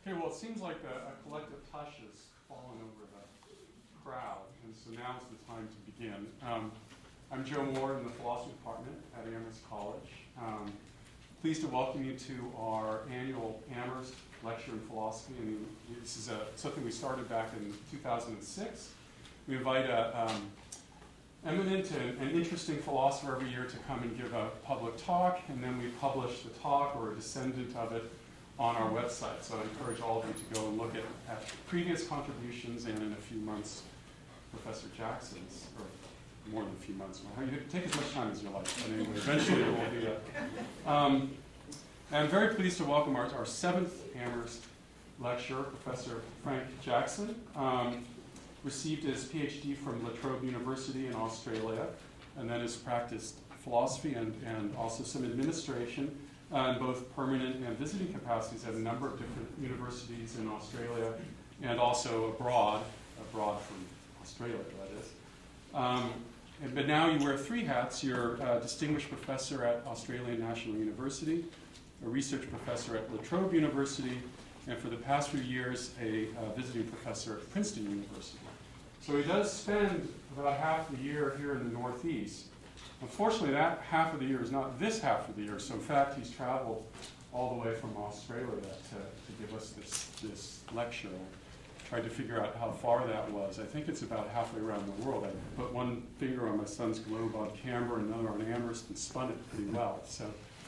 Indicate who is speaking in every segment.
Speaker 1: Okay, well, it seems like a collective hush has fallen over the crowd, and so now is the time to begin. I'm Joe Moore in the philosophy department at Amherst College. Pleased to welcome you to our annual Amherst Lecture in Philosophy. And this is something we started back in 2006. We invite an eminent and interesting philosopher every year to come and give a public talk, and then we publish the talk or a descendant of it on our website. So I encourage all of you to go and look at previous contributions, and in a few months, Professor Jackson's, or more than a few months. Take as much time as you like, but anyway, eventually it will be that. I'm very pleased to welcome our seventh Amherst lecturer, Professor Frank Jackson. Received his PhD from La Trobe University in Australia, and then has practiced philosophy and also some administration in both permanent and visiting capacities at a number of different universities in Australia and also abroad from Australia, that is. But now you wear three hats. You're a distinguished professor at Australian National University, a research professor at La Trobe University, and for the past few years, a visiting professor at Princeton University. So he does spend about half the year here in the Northeast. Unfortunately, that half of the year is not this half of the year. So in fact, he's traveled all the way from Australia to give us this lecture. I tried to figure out how far that was. I think it's about halfway around the world. I put one finger on my son's globe on Canberra and another on Amherst and spun it pretty well. So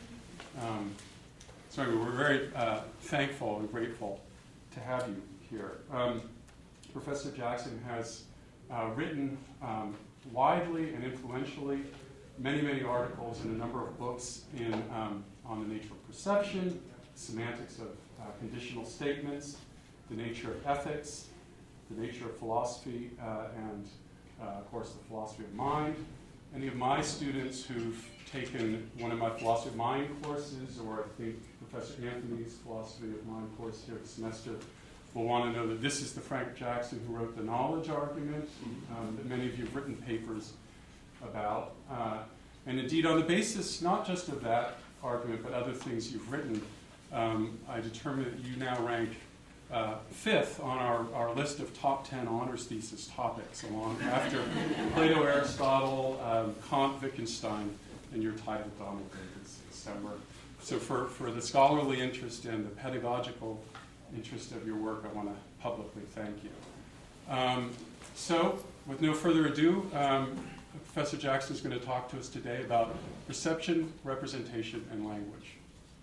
Speaker 1: anyway, we're very thankful and grateful to have you here. Professor Jackson has written widely and influentially many articles and a number of books on the nature of perception, semantics of conditional statements, the nature of ethics, the nature of philosophy, and of course the philosophy of mind. Any of my students who've taken one of my philosophy of mind courses, or I think Professor Anthony's philosophy of mind course here this semester, will want to know that this is the Frank Jackson who wrote the knowledge argument that many of you have written papers about. And indeed, on the basis not just of that argument, but other things you've written, I determined that you now rank fifth on our list of top 10 honors thesis topics, along after Plato, Aristotle, Kant, Wittgenstein, and your title, Donald Davis. So for the scholarly interest and the pedagogical interest of your work, I want to publicly thank you. So, with no further ado, Professor Jackson is going to talk to us today about perception, representation, and language.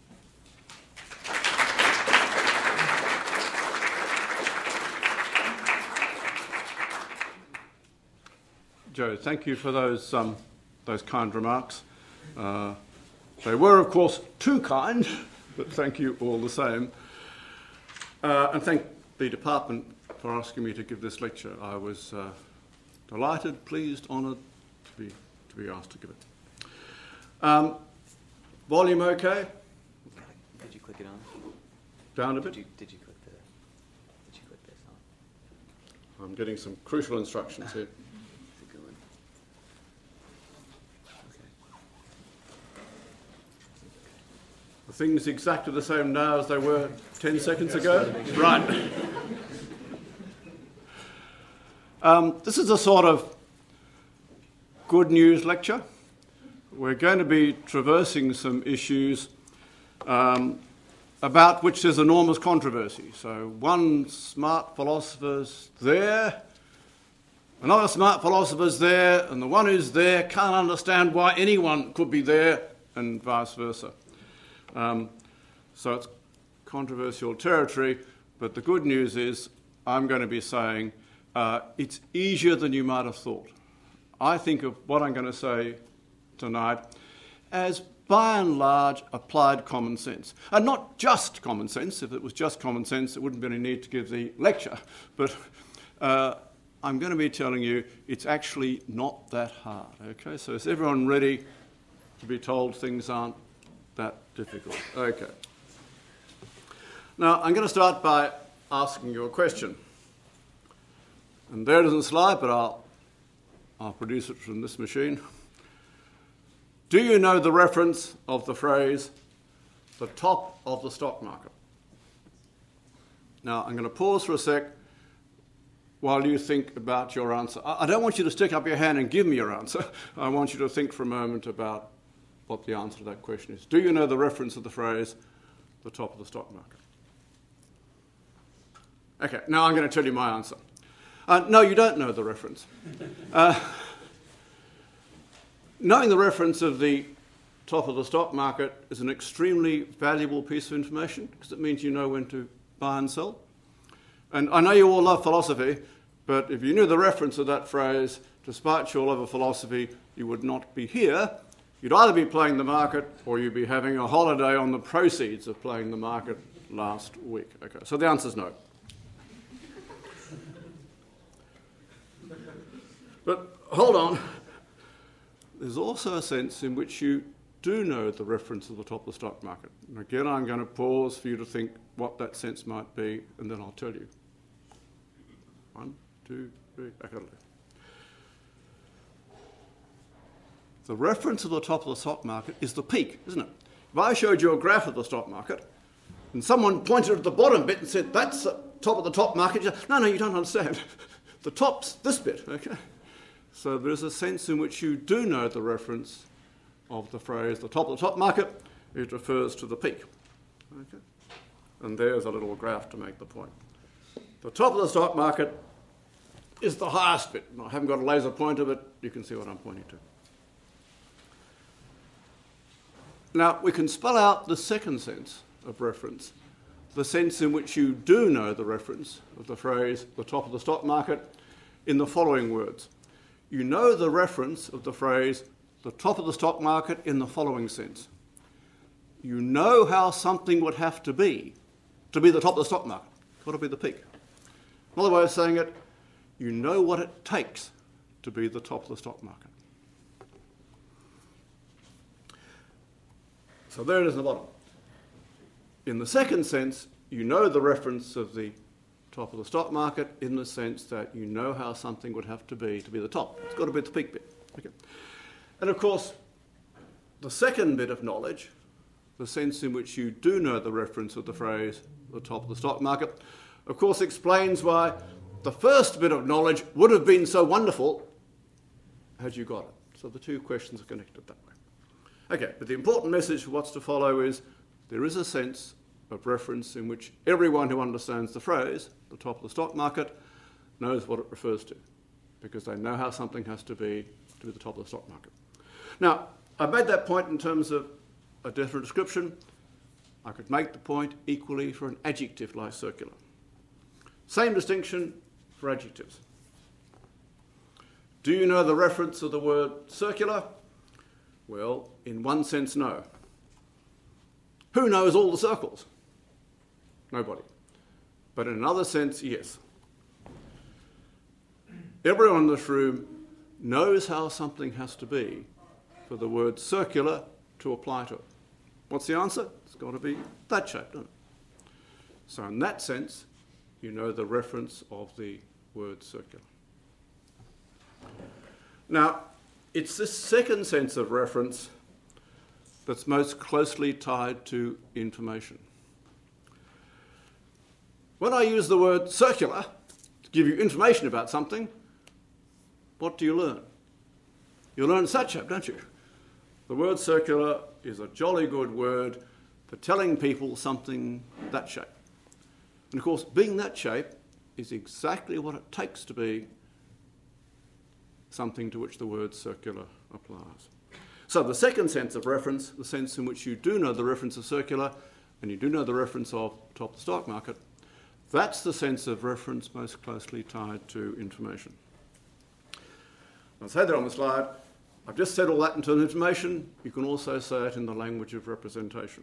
Speaker 2: Joe, thank you for those kind remarks. They were, of course, too kind, but thank you all the same. And thank the department for asking me to give this lecture. I was delighted, pleased, honoured to be asked to give it. Volume okay?
Speaker 3: Did you click it on?
Speaker 2: Down a bit?
Speaker 3: Did you click this on?
Speaker 2: I'm getting some crucial instructions here.
Speaker 3: It's a good one. Okay.
Speaker 2: Are things exactly the same now as they were 10 seconds ago? Right. This is a sort of good news lecture. We're going to be traversing some issues about which there's enormous controversy. So one smart philosopher's there, another smart philosopher's there, and the one who's there can't understand why anyone could be there, and vice versa. So it's controversial territory, but the good news is I'm going to be saying it's easier than you might have thought. I think of what I'm going to say tonight as, by and large, applied common sense. And not just common sense. If it was just common sense, there wouldn't be any need to give the lecture. But I'm going to be telling you it's actually not that hard. Okay, so is everyone ready to be told things aren't that difficult? Okay. Now, I'm going to start by asking you a question. And there it is in the slide, but I'll produce it from this machine. Do you know the reference of the phrase, the top of the stock market? Now, I'm going to pause for a sec while you think about your answer. I don't want you to stick up your hand and give me your answer. I want you to think for a moment about what the answer to that question is. Do you know the reference of the phrase, the top of the stock market? Okay, now I'm going to tell you my answer. No, you don't know the reference. Knowing the reference of the top of the stock market is an extremely valuable piece of information because it means you know when to buy and sell. And I know you all love philosophy, but if you knew the reference of that phrase, despite your love of philosophy, you would not be here. You'd either be playing the market or you'd be having a holiday on the proceeds of playing the market last week. Okay, so the answer is no. But hold on. There's also a sense in which you do know the reference of the top of the stock market. And again, I'm going to pause for you to think what that sense might be, and then I'll tell you. 1, 2, 3, okay. The reference of the top of the stock market is the peak, isn't it? If I showed you a graph of the stock market, and someone pointed at the bottom bit and said, that's the top of the top market, you say, no, you don't understand. The top's this bit, okay? So there's a sense in which you do know the reference of the phrase, the top of the top market. It refers to the peak. Okay? And there's a little graph to make the point. The top of the stock market is the highest bit. I haven't got a laser pointer, but you can see what I'm pointing to. Now, we can spell out the second sense of reference, the sense in which you do know the reference of the phrase, the top of the stock market, in the following words. You know the reference of the phrase, the top of the stock market, in the following sense. You know how something would have to be the top of the stock market. It's got to be the peak. Another way of saying it, you know what it takes to be the top of the stock market. So there it is in the bottom. In the second sense, you know the reference of the top of the stock market in the sense that you know how something would have to be the top. It's got to be the peak bit. Okay. And of course, the second bit of knowledge, the sense in which you do know the reference of the phrase, the top of the stock market, of course explains why the first bit of knowledge would have been so wonderful had you got it. So the two questions are connected that way. Okay, but the important message for what's to follow is there is a sense of reference in which everyone who understands the phrase, the top of the stock market, knows what it refers to, because they know how something has to be the top of the stock market. Now, I've made that point in terms of a definite description. I could make the point equally for an adjective like circular. Same distinction for adjectives. Do you know the reference of the word circular? Well, in one sense, no. Who knows all the circles? Nobody. But in another sense, yes. Everyone in this room knows how something has to be for the word circular to apply to it. What's the answer? It's got to be that shape, doesn't it? So in that sense, you know the reference of the word circular. Now, it's this second sense of reference that's most closely tied to information. When I use the word circular to give you information about something, what do you learn? You learn that shape, don't you? The word circular is a jolly good word for telling people something that shape. And of course, being that shape is exactly what it takes to be something to which the word circular applies. So the second sense of reference, the sense in which you do know the reference of circular and you do know the reference of top of the stock market, that's the sense of reference most closely tied to information. I'll say that on the slide. I've just said all that in terms of information. You can also say it in the language of representation.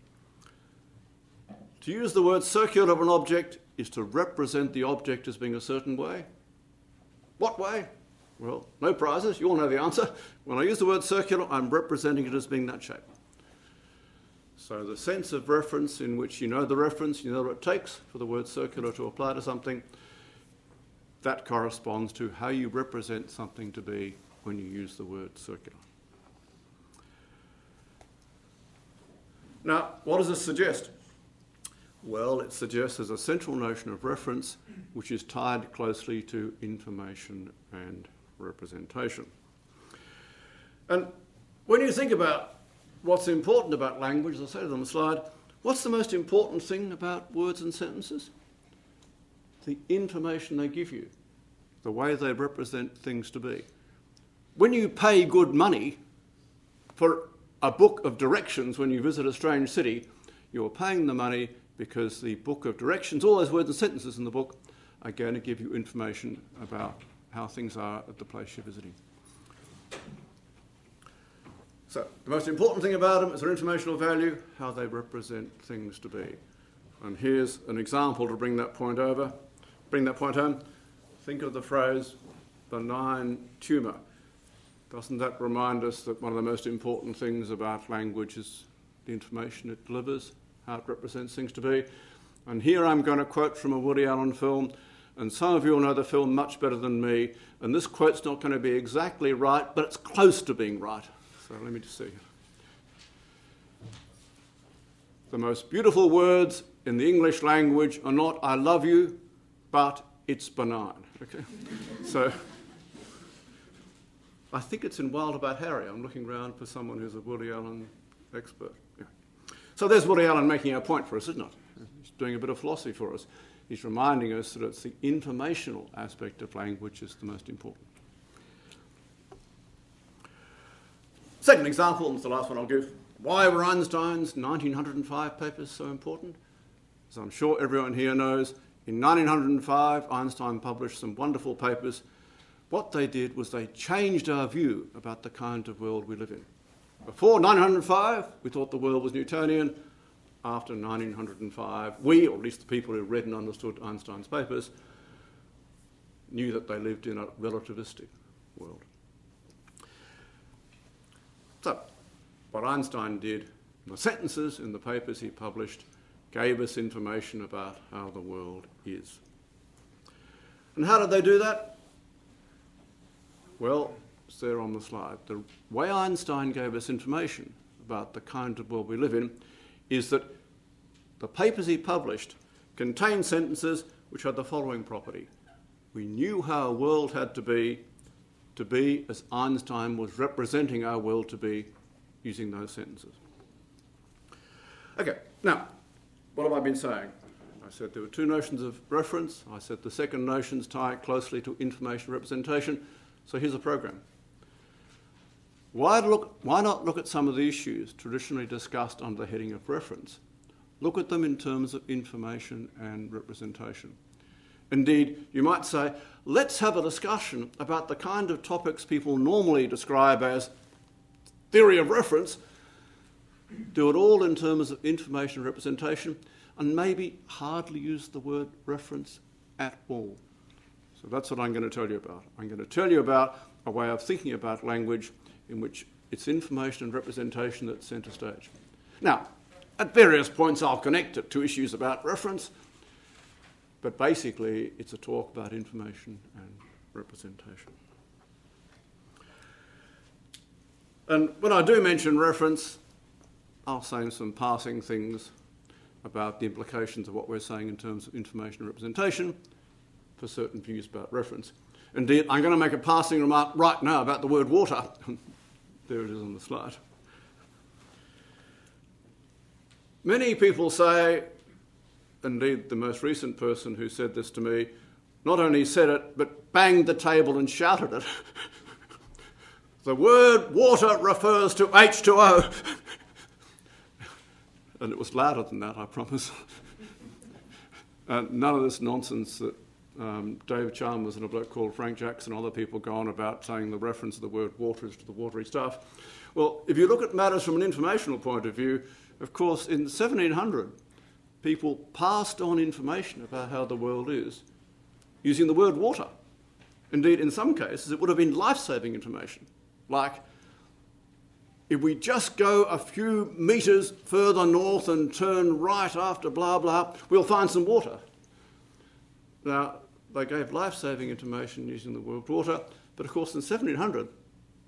Speaker 2: To use the word circular of an object is to represent the object as being a certain way. What way? Well, no prizes. You all know the answer. When I use the word circular, I'm representing it as being that shape. So the sense of reference in which you know the reference, you know what it takes for the word circular to apply to something, that corresponds to how you represent something to be when you use the word circular. Now, what does this suggest? Well, it suggests there's a central notion of reference which is tied closely to information and representation. And when you think about what's important about language, as I say on the slide, what's the most important thing about words and sentences? The information they give you, the way they represent things to be. When you pay good money for a book of directions when you visit a strange city, you're paying the money because the book of directions, all those words and sentences in the book, are going to give you information about how things are at the place you're visiting. So, the most important thing about them is their informational value, how they represent things to be. And here's an example to bring that point home. Think of the phrase, benign tumour. Doesn't that remind us that one of the most important things about language is the information it delivers, how it represents things to be? And here I'm going to quote from a Woody Allen film, and some of you will know the film much better than me, and this quote's not going to be exactly right, but it's close to being right. So let me just see. The most beautiful words in the English language are not "I love you," but "it's benign." Okay? So I think it's in Wild About Harry. I'm looking around for someone who's a Woody Allen expert. Yeah. So there's Woody Allen making a point for us, isn't it? He's doing a bit of philosophy for us. He's reminding us that it's the informational aspect of language is the most important. Second example, and it's the last one I'll give. Why were Einstein's 1905 papers so important? As I'm sure everyone here knows, in 1905 Einstein published some wonderful papers. What they did was they changed our view about the kind of world we live in. Before 1905, we thought the world was Newtonian. After 1905, we, or at least the people who read and understood Einstein's papers, knew that they lived in a relativistic world. So, what Einstein did, the sentences in the papers he published, gave us information about how the world is. And how did they do that? Well, it's there on the slide. The way Einstein gave us information about the kind of world we live in is that the papers he published contained sentences which had the following property. We knew how our world had to be as Einstein was representing our world to be using those sentences. Okay, now, what have I been saying? I said there were two notions of reference. I said the second notions tie closely to information representation. So here's a program. Why not look at some of the issues traditionally discussed under the heading of reference? Look at them in terms of information and representation. Indeed, you might say, let's have a discussion about the kind of topics people normally describe as theory of reference, do it all in terms of information representation, and maybe hardly use the word reference at all. So that's what I'm going to tell you about. I'm going to tell you about a way of thinking about language in which it's information and representation that's centre stage. Now, at various points I'll connect it to issues about reference, but basically it's a talk about information and representation. And when I do mention reference, I'll say some passing things about the implications of what we're saying in terms of information and representation for certain views about reference. Indeed, I'm going to make a passing remark right now about the word water. There it is on the slide. Many people say, indeed the most recent person who said this to me, not only said it, but banged the table and shouted it. The word water refers to H2O. And it was louder than that, I promise. None of this nonsense that David Chalmers and a bloke called Frank Jackson and other people go on about saying the reference of the word water is to the watery stuff. Well, if you look at matters from an informational point of view, of course, in 1700, people passed on information about how the world is using the word water. Indeed, in some cases, it would have been life-saving information, like if we just go a few metres further north and turn right after blah, blah, we'll find some water. Now, they gave life-saving information using the word water, but of course in 1700,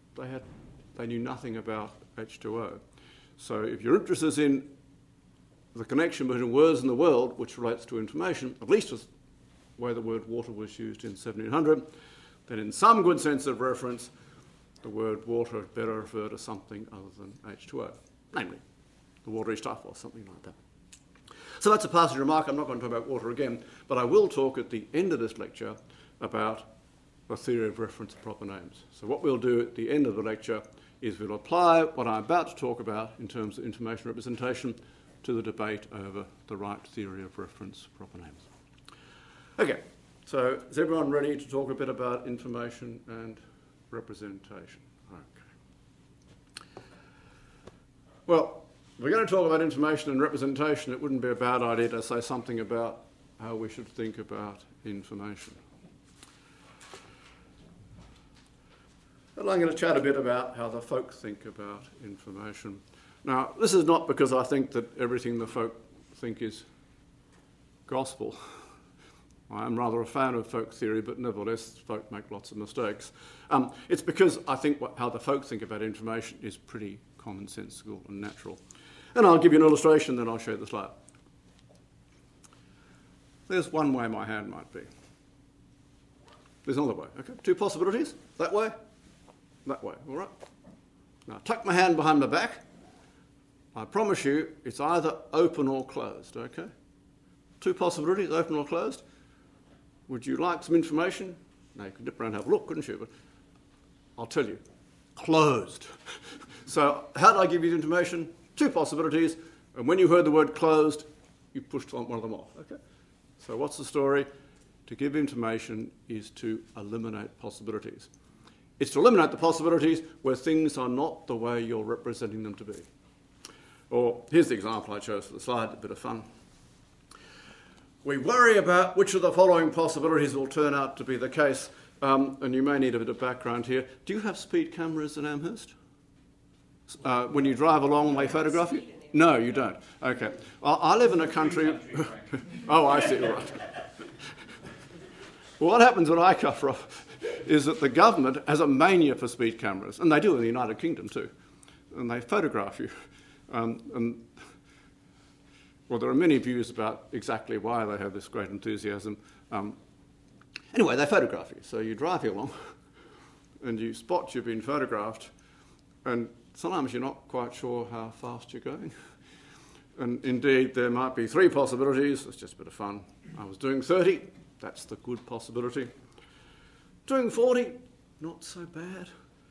Speaker 2: they knew nothing about H2O. So if you're interested in the connection between words in the world, which relates to information, at least as the way the word water was used in 1700, then in some good sense of reference, the word water had better refer to something other than H2O, namely the watery stuff or something like that. So that's a passing remark. I'm not going to talk about water again, but I will talk at the end of this lecture about the theory of reference of proper names. So what we'll do at the end of the lecture is we'll apply what I'm about to talk about in terms of information representation to the debate over the right theory of reference of proper names. Okay, so is everyone ready to talk a bit about information and representation? Okay. Well, if we're going to talk about information and representation, it wouldn't be a bad idea to say something about how we should think about information. And I'm going to chat a bit about how the folk think about information. Now, this is not because I think that everything the folk think is gospel. I'm rather a fan of folk theory, but nevertheless, folk make lots of mistakes. It's because I think how the folk think about information is pretty commonsensical and natural. And I'll give you an illustration, then I'll show you the slide. There's one way my hand might be. There's another way. Okay, two possibilities. That way, all right? Now, tuck my hand behind my back. I promise you it's either open or closed, okay? Two possibilities, open or closed. Would you like some information? Now, you could dip around and have a look, couldn't you? But I'll tell you, closed. So how did I give you the information? Two possibilities, and when you heard the word closed, you pushed one of them off, okay? So what's the story? To give information is to eliminate possibilities. It's to eliminate the possibilities where things are not the way you're representing them to be. Or here's the example I chose for the slide, a bit of fun. We worry about which of the following possibilities will turn out to be the case, and you may need a bit of background here. Do you have speed cameras in Amherst? When you drive along, they photograph you? No, you don't. Okay. Well, I live in a country... Oh, I see, right. Well, what happens when I cover off is that the government has a mania for speed cameras, and they do in the United Kingdom too, and they photograph you. Well, there are many views about exactly why they have this great enthusiasm. Anyway, they photograph you. So you drive along and you spot you've been photographed, and sometimes you're not quite sure how fast you're going. And indeed, there might be three possibilities. It's just a bit of fun. I was doing 30. That's the good possibility. Doing 40, not so bad.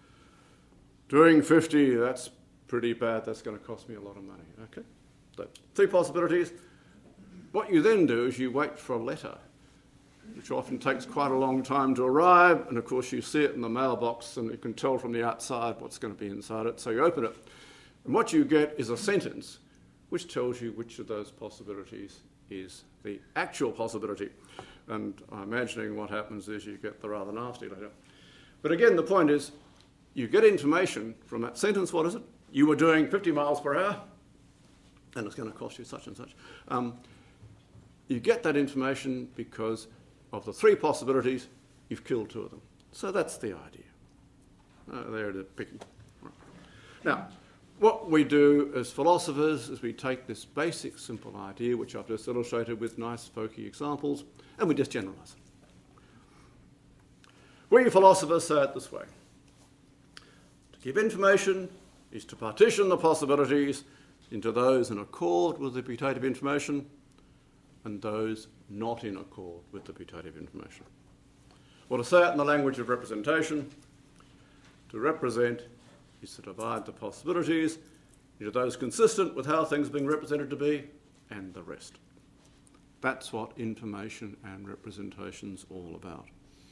Speaker 2: Doing 50, that's pretty bad. That's going to cost me a lot of money. Okay. So, three possibilities. What you then do is you wait for a letter, which often takes quite a long time to arrive, and of course you see it in the mailbox and you can tell from the outside what's going to be inside it, so you open it. And what you get is a sentence which tells you which of those possibilities is the actual possibility. And I'm imagining what happens is you get the rather nasty letter. But again, the point is, you get information from that sentence. What is it? You were doing 50 miles per hour, and it's going to cost you such and such. You get that information because of the three possibilities, you've killed two of them. So that's the idea. There it is, picking. Right. Now, what we do as philosophers is we take this basic, simple idea, which I've just illustrated with nice, folky examples, and we just generalise it. We philosophers say it this way. To give information is to partition the possibilities into those in accord with the putative information and those not in accord with the putative information. Or to say it in the language of representation, to represent is to divide the possibilities into those consistent with how things are being represented to be and the rest. That's what information and representation's all about.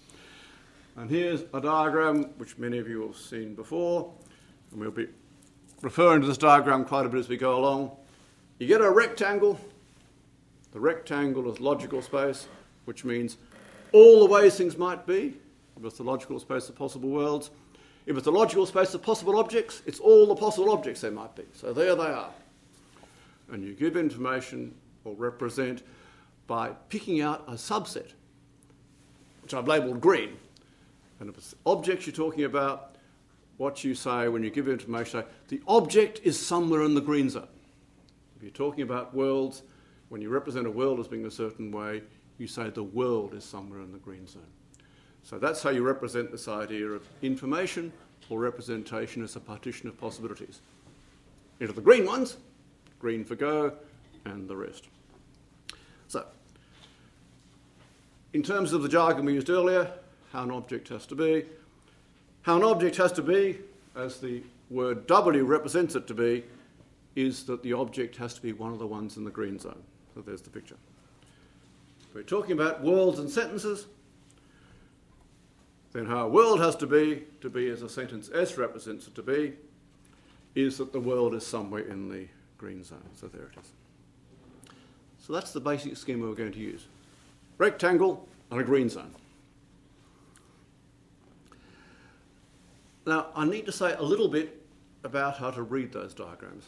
Speaker 2: And here's a diagram which many of you have seen before, and we'll be referring to this diagram quite a bit as we go along. You get a rectangle. The rectangle is logical space, which means all the ways things might be. If it's the logical space of possible worlds. If it's a logical space of possible objects, it's all the possible objects there might be. So there they are. And you give information or represent by picking out a subset, which I've labelled green. And if it's objects you're talking about, what you say when you give information, the object is somewhere in the green zone. If you're talking about worlds, when you represent a world as being a certain way, you say the world is somewhere in the green zone. So that's how you represent this idea of information or representation as a partition of possibilities. Into the green ones, green for go, and the rest. So, in terms of the jargon we used earlier, how an object has to be, as the word W represents it to be, is that the object has to be one of the ones in the green zone. So there's the picture. We're talking about worlds and sentences. Then how a world has to be as a sentence S represents it to be, is that the world is somewhere in the green zone. So there it is. So that's the basic schema we're going to use. Rectangle and a green zone. Now, I need to say a little bit about how to read those diagrams.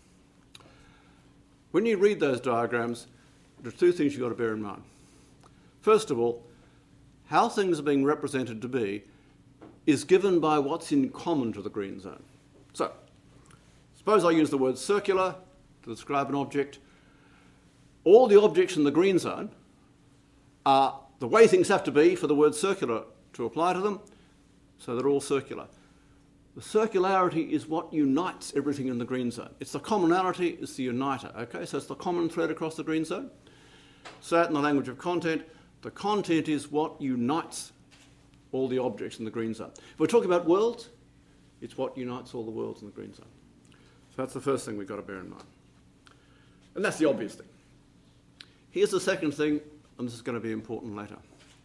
Speaker 2: When you read those diagrams, there are two things you've got to bear in mind. First of all, how things are being represented to be is given by what's in common to the green zone. So, suppose I use the word circular to describe an object. All the objects in the green zone are the way things have to be for the word circular to apply to them, so they're all circular. The circularity is what unites everything in the green zone. It's the commonality, it's the uniter, okay? So it's the common thread across the green zone. So that in the language of content, the content is what unites all the objects in the green zone. If we're talking about worlds, it's what unites all the worlds in the green zone. So that's the first thing we've got to bear in mind. And that's the obvious thing. Here's the second thing, and this is going to be important later.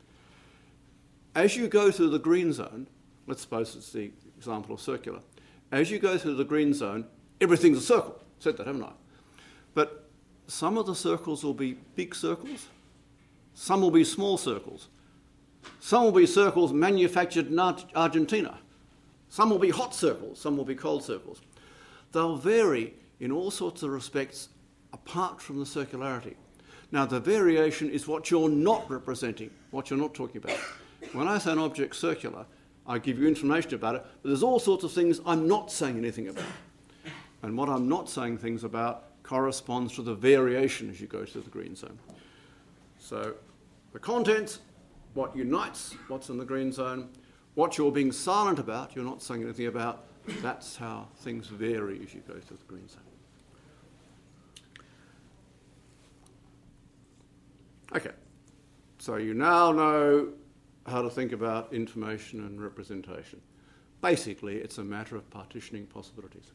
Speaker 2: As you go through the green zone, let's suppose it's the example of circular. As you go through the green zone, everything's a circle. Said that, haven't I? But some of the circles will be big circles. Some will be small circles. Some will be circles manufactured in Argentina. Some will be hot circles. Some will be cold circles. They'll vary in all sorts of respects apart from the circularity. Now, the variation is what you're not representing, what you're not talking about. When I say an object's circular, I give you information about it, but there's all sorts of things I'm not saying anything about. And what I'm not saying things about corresponds to the variation as you go to the green zone. So the contents, what unites what's in the green zone, what you're being silent about, you're not saying anything about, that's how things vary as you go to the green zone. Okay, so you now know how to think about information and representation. Basically, it's a matter of partitioning possibilities.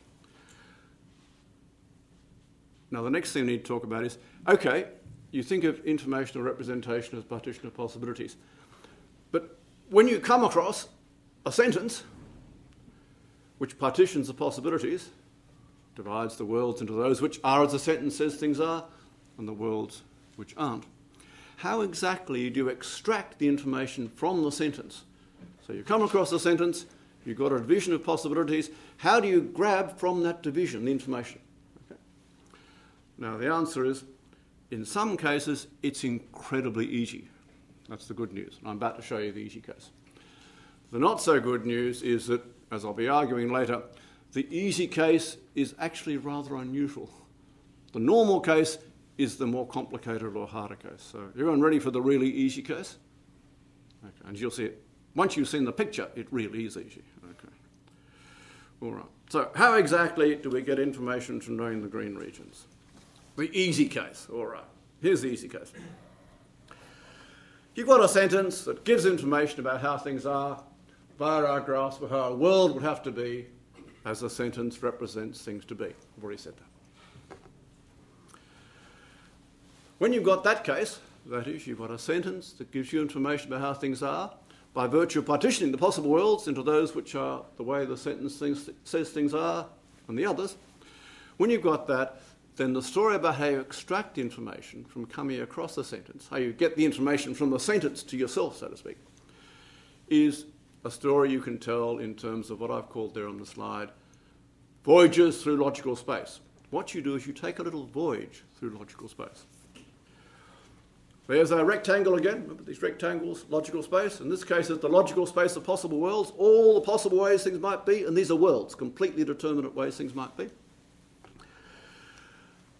Speaker 2: Now, the next thing we need to talk about is, okay, you think of information or representation as partition of possibilities, but when you come across a sentence which partitions the possibilities, divides the worlds into those which are as the sentence says things are, and the worlds which aren't, how exactly do you extract the information from the sentence? So you come across a sentence, you've got a division of possibilities, how do you grab from that division the information? Okay. Now the answer is, in some cases, it's incredibly easy. That's the good news. I'm about to show you the easy case. The not so good news is that, as I'll be arguing later, the easy case is actually rather unusual. The normal case is the more complicated or harder case. So everyone ready for the really easy case? Okay. And you'll see it. Once you've seen the picture, it really is easy. Okay. All right. So how exactly do we get information from knowing the green regions? The easy case. All right. Here's the easy case. You've got a sentence that gives information about how things are via our grasp of how a world would have to be as the sentence represents things to be. I've already said that. When you've got that case, that is, you've got a sentence that gives you information about how things are, by virtue of partitioning the possible worlds into those which are the way the sentence says things are, and the others, when you've got that, then the story about how you extract information from coming across the sentence, how you get the information from the sentence to yourself, so to speak, is a story you can tell in terms of what I've called there on the slide, voyages through logical space. What you do is you take a little voyage through logical space. There's a rectangle again. Remember these rectangles, logical space. In this case, it's the logical space of possible worlds, all the possible ways things might be, and these are worlds, completely determinate ways things might be.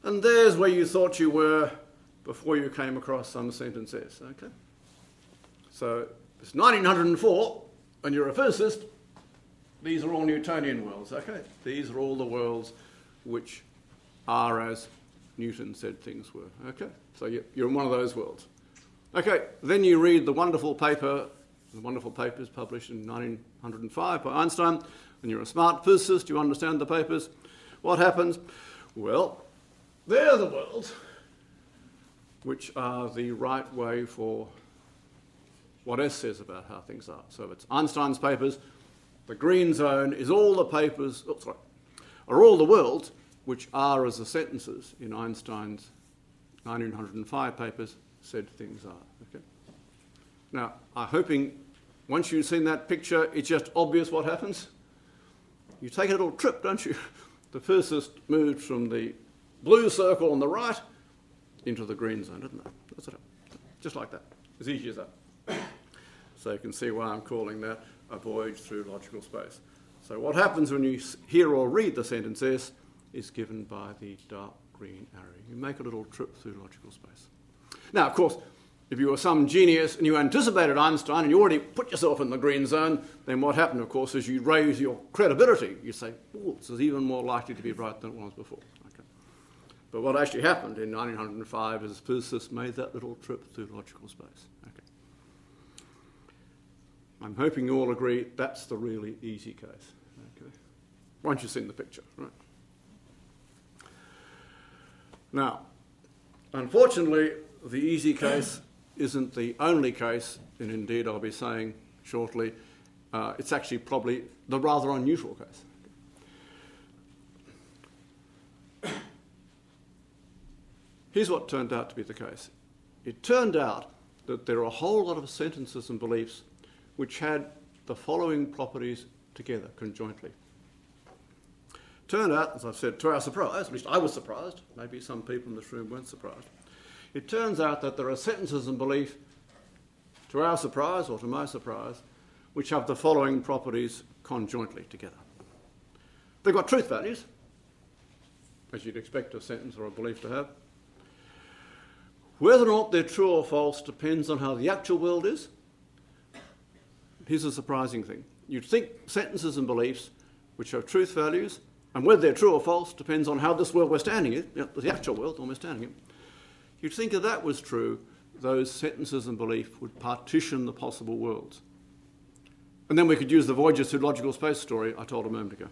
Speaker 2: and there's where you thought you were before you came across some sentence S, okay? So it's 1904, and you're a physicist. These are all Newtonian worlds, okay? These are all the worlds which are as Newton said things were, okay? So you're in one of those worlds. Okay, then you read the wonderful papers published in 1905 by Einstein, and you're a smart physicist, you understand the papers. What happens? Well, they're the worlds which are the right way for what S says about how things are. So it's Einstein's papers. The green zone is all the papers, are all the worlds which are as the sentences in Einstein's 1905 papers said things are. Okay. Now, I'm hoping once you've seen that picture, it's just obvious what happens. You take a little trip, don't you? The physicist moved from the blue circle on the right into the green zone, didn't they? That's it. Just like that. As easy as that. So you can see why I'm calling that a voyage through logical space. So what happens when you hear or read the sentence S is given by the dark green arrow. You make a little trip through logical space. Now, of course, if you were some genius and you anticipated Einstein and you already put yourself in the green zone, then what happened, of course, is you raise your credibility. You say, oh, this is even more likely to be right than it was before. Okay. But what actually happened in 1905 is physicists made that little trip through logical space. Okay. I'm hoping you all agree that's the really easy case. Okay. Once you've seen the picture, right? Now, unfortunately, the easy case isn't the only case, and indeed I'll be saying shortly, it's actually probably the rather unusual case. Here's what turned out to be the case. It turned out that there are a whole lot of sentences and beliefs which had the following properties together conjointly. Turned out, as I've said, to our surprise, at least I was surprised, maybe some people in this room weren't surprised, it turns out that there are sentences and beliefs, to our surprise or to my surprise, which have the following properties conjointly together. They've got truth values, as you'd expect a sentence or a belief to have. Whether or not they're true or false depends on how the actual world is. Here's a surprising thing. You'd think sentences and beliefs which have truth values, and whether they're true or false depends on how this world we're standing in, the actual world, or we're standing in. You'd think if that was true, those sentences and belief would partition the possible worlds. And then we could use the voyages through logical space story I told a moment ago.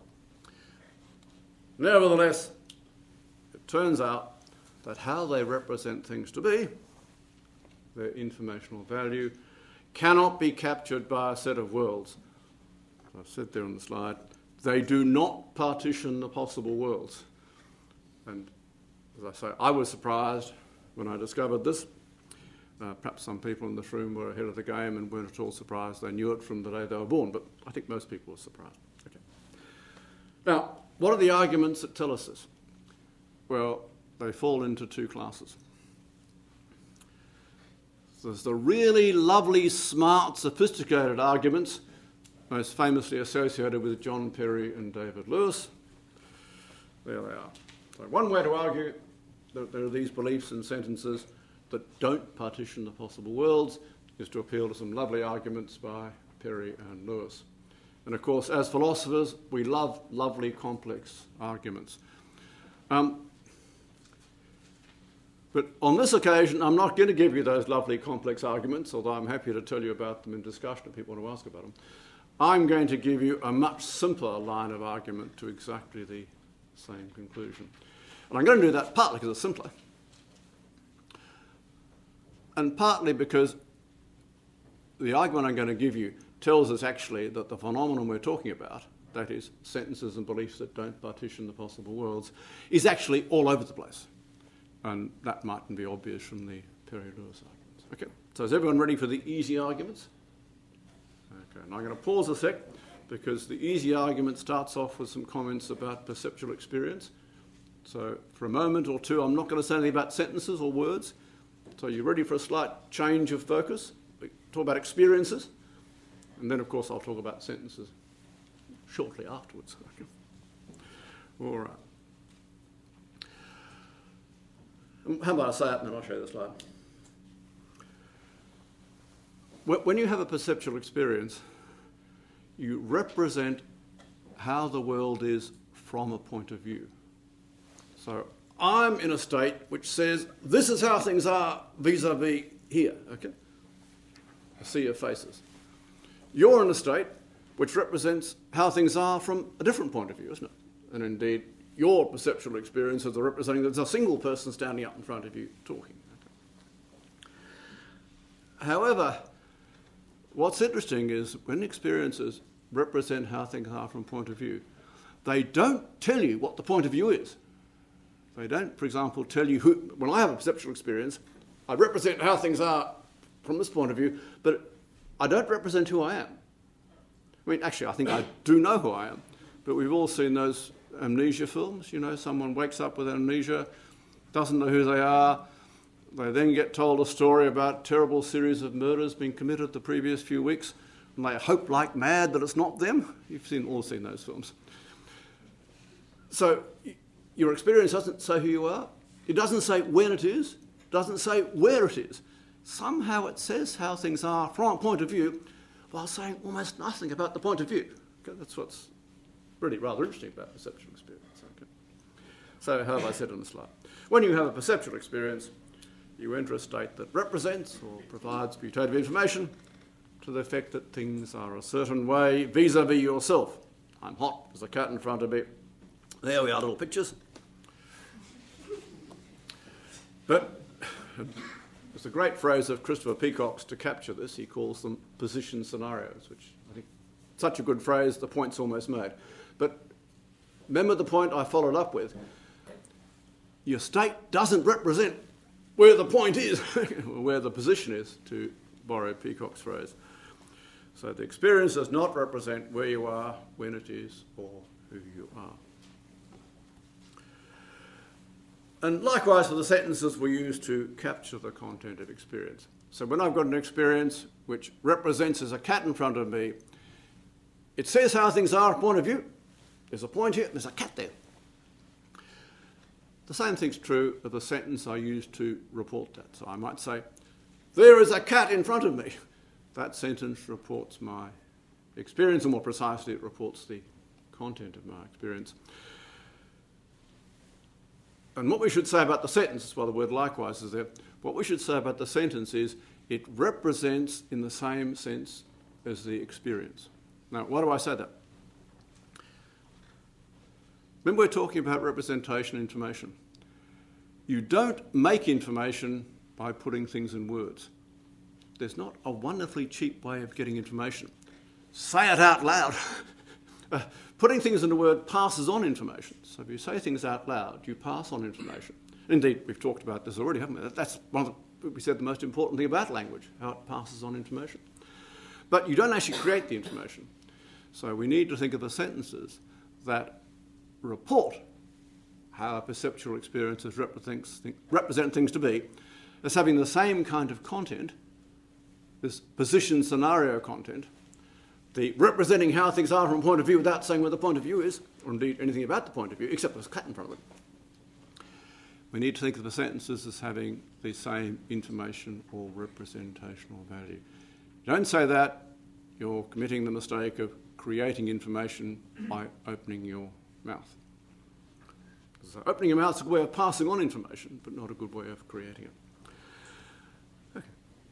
Speaker 2: Nevertheless, it turns out that how they represent things to be, their informational value, cannot be captured by a set of worlds. As I've said there on the slide, they do not partition the possible worlds. And as I say, I was surprised when I discovered this. Perhaps some people in this room were ahead of the game and weren't at all surprised. They knew it from the day they were born, but I think most people were surprised. Okay. Now, what are the arguments that tell us this? Well, they fall into two classes. There's the really lovely, smart, sophisticated arguments, most famously associated with John Perry and David Lewis. There they are. So one way to argue that there are these beliefs and sentences that don't partition the possible worlds is to appeal to some lovely arguments by Perry and Lewis. And of course, as philosophers, we love lovely, complex arguments. But on this occasion, I'm not going to give you those lovely, complex arguments, although I'm happy to tell you about them in discussion if people want to ask about them. I'm going to give you a much simpler line of argument to exactly the same conclusion. And I'm going to do that partly because it's simpler, and partly because the argument I'm going to give you tells us actually that the phenomenon we're talking about, that is, sentences and beliefs that don't partition the possible worlds, is actually all over the place. And that mightn't be obvious from the Perry-Lewis arguments. Okay, so is everyone ready for the easy arguments? Okay, and I'm going to pause a sec because the easy argument starts off with some comments about perceptual experience. So for a moment or two, I'm not going to say anything about sentences or words. So you're ready for a slight change of focus? We talk about experiences. And then, of course, I'll talk about sentences shortly afterwards. Okay. All right. How about I say it and then I'll show you the slide. When you have a perceptual experience, you represent how the world is from a point of view. So I'm in a state which says, this is how things are vis-a-vis here, okay? I see your faces. You're in a state which represents how things are from a different point of view, isn't it? And indeed, your perceptual experiences are representing that there's a single person standing up in front of you talking. Okay? However, what's interesting is when experiences represent how things are from a point of view, they don't tell you what the point of view is. They don't, for example, tell you who... When I have a perceptual experience, I represent how things are from this point of view, but I don't represent who I am. I mean, actually, I think I do know who I am, but we've all seen those amnesia films. You know, someone wakes up with amnesia, doesn't know who they are. They then get told a story about a terrible series of murders being committed the previous few weeks, and they hope like mad that it's not them. You've all seen those films. So your experience doesn't say who you are. It doesn't say when it is. It doesn't say where it is. Somehow it says how things are from a point of view while saying almost nothing about the point of view. Okay, that's what's really rather interesting about perceptual experience. Okay. So how have I said on the slide? When you have a perceptual experience, you enter a state that represents or provides putative information to the effect that things are a certain way vis-a-vis yourself. I'm hot, there's a cat in front of me. There we are, little pictures. But there's a great phrase of Christopher Peacock's to capture this. He calls them position scenarios, which I think such a good phrase, the point's almost made. But remember the point I followed up with. Your state doesn't represent where the point is, where the position is, to borrow Peacock's phrase. So the experience does not represent where you are, when it is, or who you are. And likewise for the sentences we use to capture the content of experience. So when I've got an experience which represents as a cat in front of me, it says how things are from a point of view. There's a point here, there's a cat there. The same thing's true of the sentence I use to report that. So I might say, there is a cat in front of me. That sentence reports my experience, or more precisely, it reports the content of my experience. And what we should say about the sentence, well, the word likewise is there, what we should say about the sentence is it represents in the same sense as the experience. Now, why do I say that? When we're talking about representation information, you don't make information by putting things in words. There's not a wonderfully cheap way of getting information. Say it out loud. Putting things in a word passes on information. So if you say things out loud, you pass on information. Indeed, we've talked about this already, haven't we? That's one of we said the most important thing about language, how it passes on information. But you don't actually create the information. So we need to think of the sentences that report how our perceptual experiences represent things to be as having the same kind of content, this position scenario content, the representing how things are from a point of view without saying where the point of view is, or indeed anything about the point of view, except there's a cat in front of it. We need to think of the sentences as having the same information or representational value. You don't say that, you're committing the mistake of creating information by opening your mouth. So opening your mouth is a way of passing on information, but not a good way of creating it. Okay.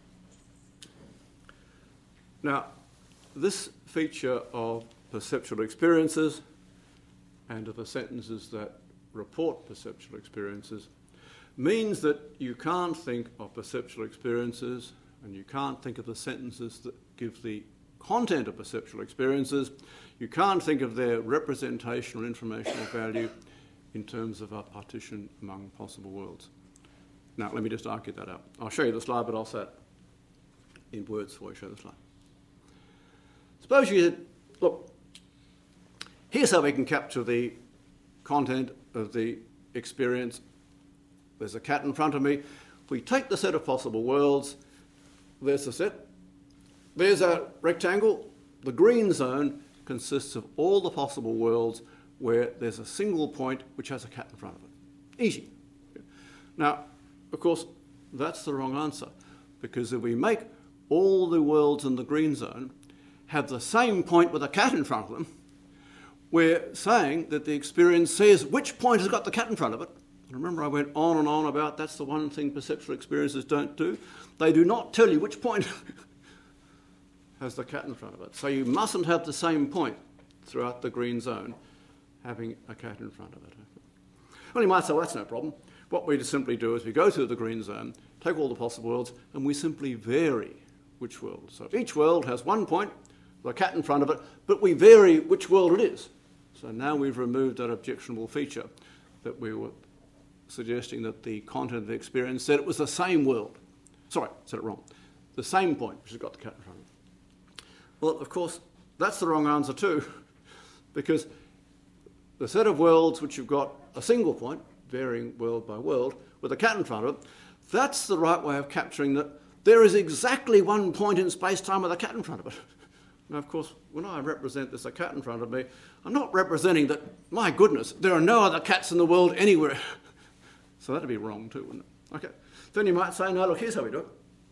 Speaker 2: Now, this feature of perceptual experiences and of the sentences that report perceptual experiences means that you can't think of perceptual experiences and you can't think of the sentences that give the content of perceptual experiences. You can't think of their representational informational value in terms of a partition among possible worlds. Now, let me just argue that out. I'll show you the slide, but I'll say it in words before I show the slide. Suppose you said, look, here's how we can capture the content of the experience. There's a cat in front of me. If we take the set of possible worlds, there's the set. There's a rectangle. The green zone consists of all the possible worlds where there's a single point which has a cat in front of it. Easy. Now, of course, that's the wrong answer, because if we make all the worlds in the green zone have the same point with a cat in front of them, we're saying that the experience says which point has got the cat in front of it. And remember, I went on and on about that's the one thing perceptual experiences don't do. They do not tell you which point has the cat in front of it. So you mustn't have the same point throughout the green zone having a cat in front of it. Well, you might say, well, that's no problem. What we just simply do is we go through the green zone, take all the possible worlds, and we simply vary which world. So each world has one point with a cat in front of it, but we vary which world it is. So now we've removed that objectionable feature that we were suggesting that the content of the experience said it was the same world. Sorry, said it wrong. The same point, which has got the cat in front of it. Well, of course, that's the wrong answer too, because the set of worlds which you've got a single point, varying world by world, with a cat in front of it, that's the right way of capturing that there is exactly one point in space-time with a cat in front of it. Now, of course, when I represent there's a cat in front of me, I'm not representing that, my goodness, there are no other cats in the world anywhere. So that'd be wrong too, wouldn't it? Okay. Then you might say, no, look, here's how we do it.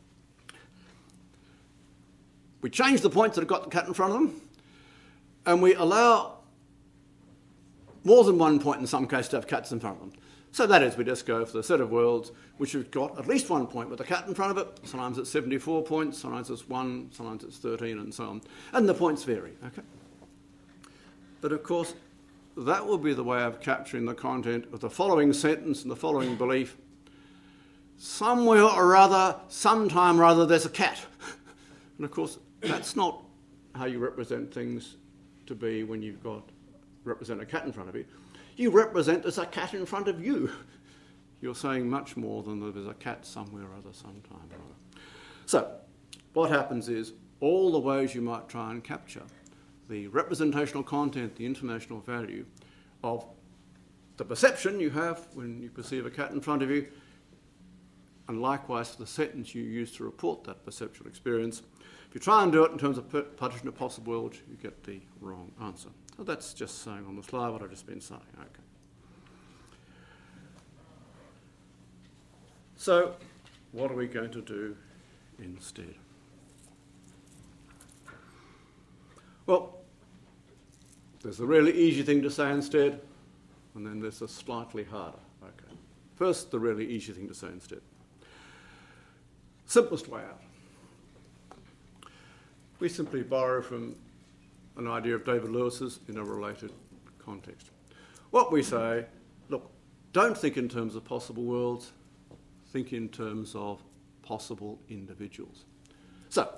Speaker 2: We change the points that have got the cat in front of them, and we allow more than one point in some cases to have cats in front of them. So that is, we just go for the set of worlds which have got at least one point with a cat in front of it. Sometimes it's 74 points, sometimes it's 1, sometimes it's 13, and so on. And the points vary, okay? But of course, that will be the way of capturing the content of the following sentence and the following belief. Somewhere or other, sometime or other, there's a cat. And of course, that's not how you represent things to be when you've got represent a cat in front of you. You represent there's a cat in front of you. You're saying much more than that there's a cat somewhere or other, sometime or other. So, what happens is, all the ways you might try and capture the representational content, the informational value of the perception you have when you perceive a cat in front of you, and likewise for the sentence you use to report that perceptual experience. If you try and do it in terms of partition of possible worlds, you get the wrong answer. So that's just saying on the slide what I've just been saying. Okay. So, what are we going to do instead? Well, there's a really easy thing to say instead, and then there's a slightly harder. Okay. First, the really easy thing to say instead. Simplest way out. We simply borrow from an idea of David Lewis's in a related context. What we say, look, don't think in terms of possible worlds, think in terms of possible individuals. So,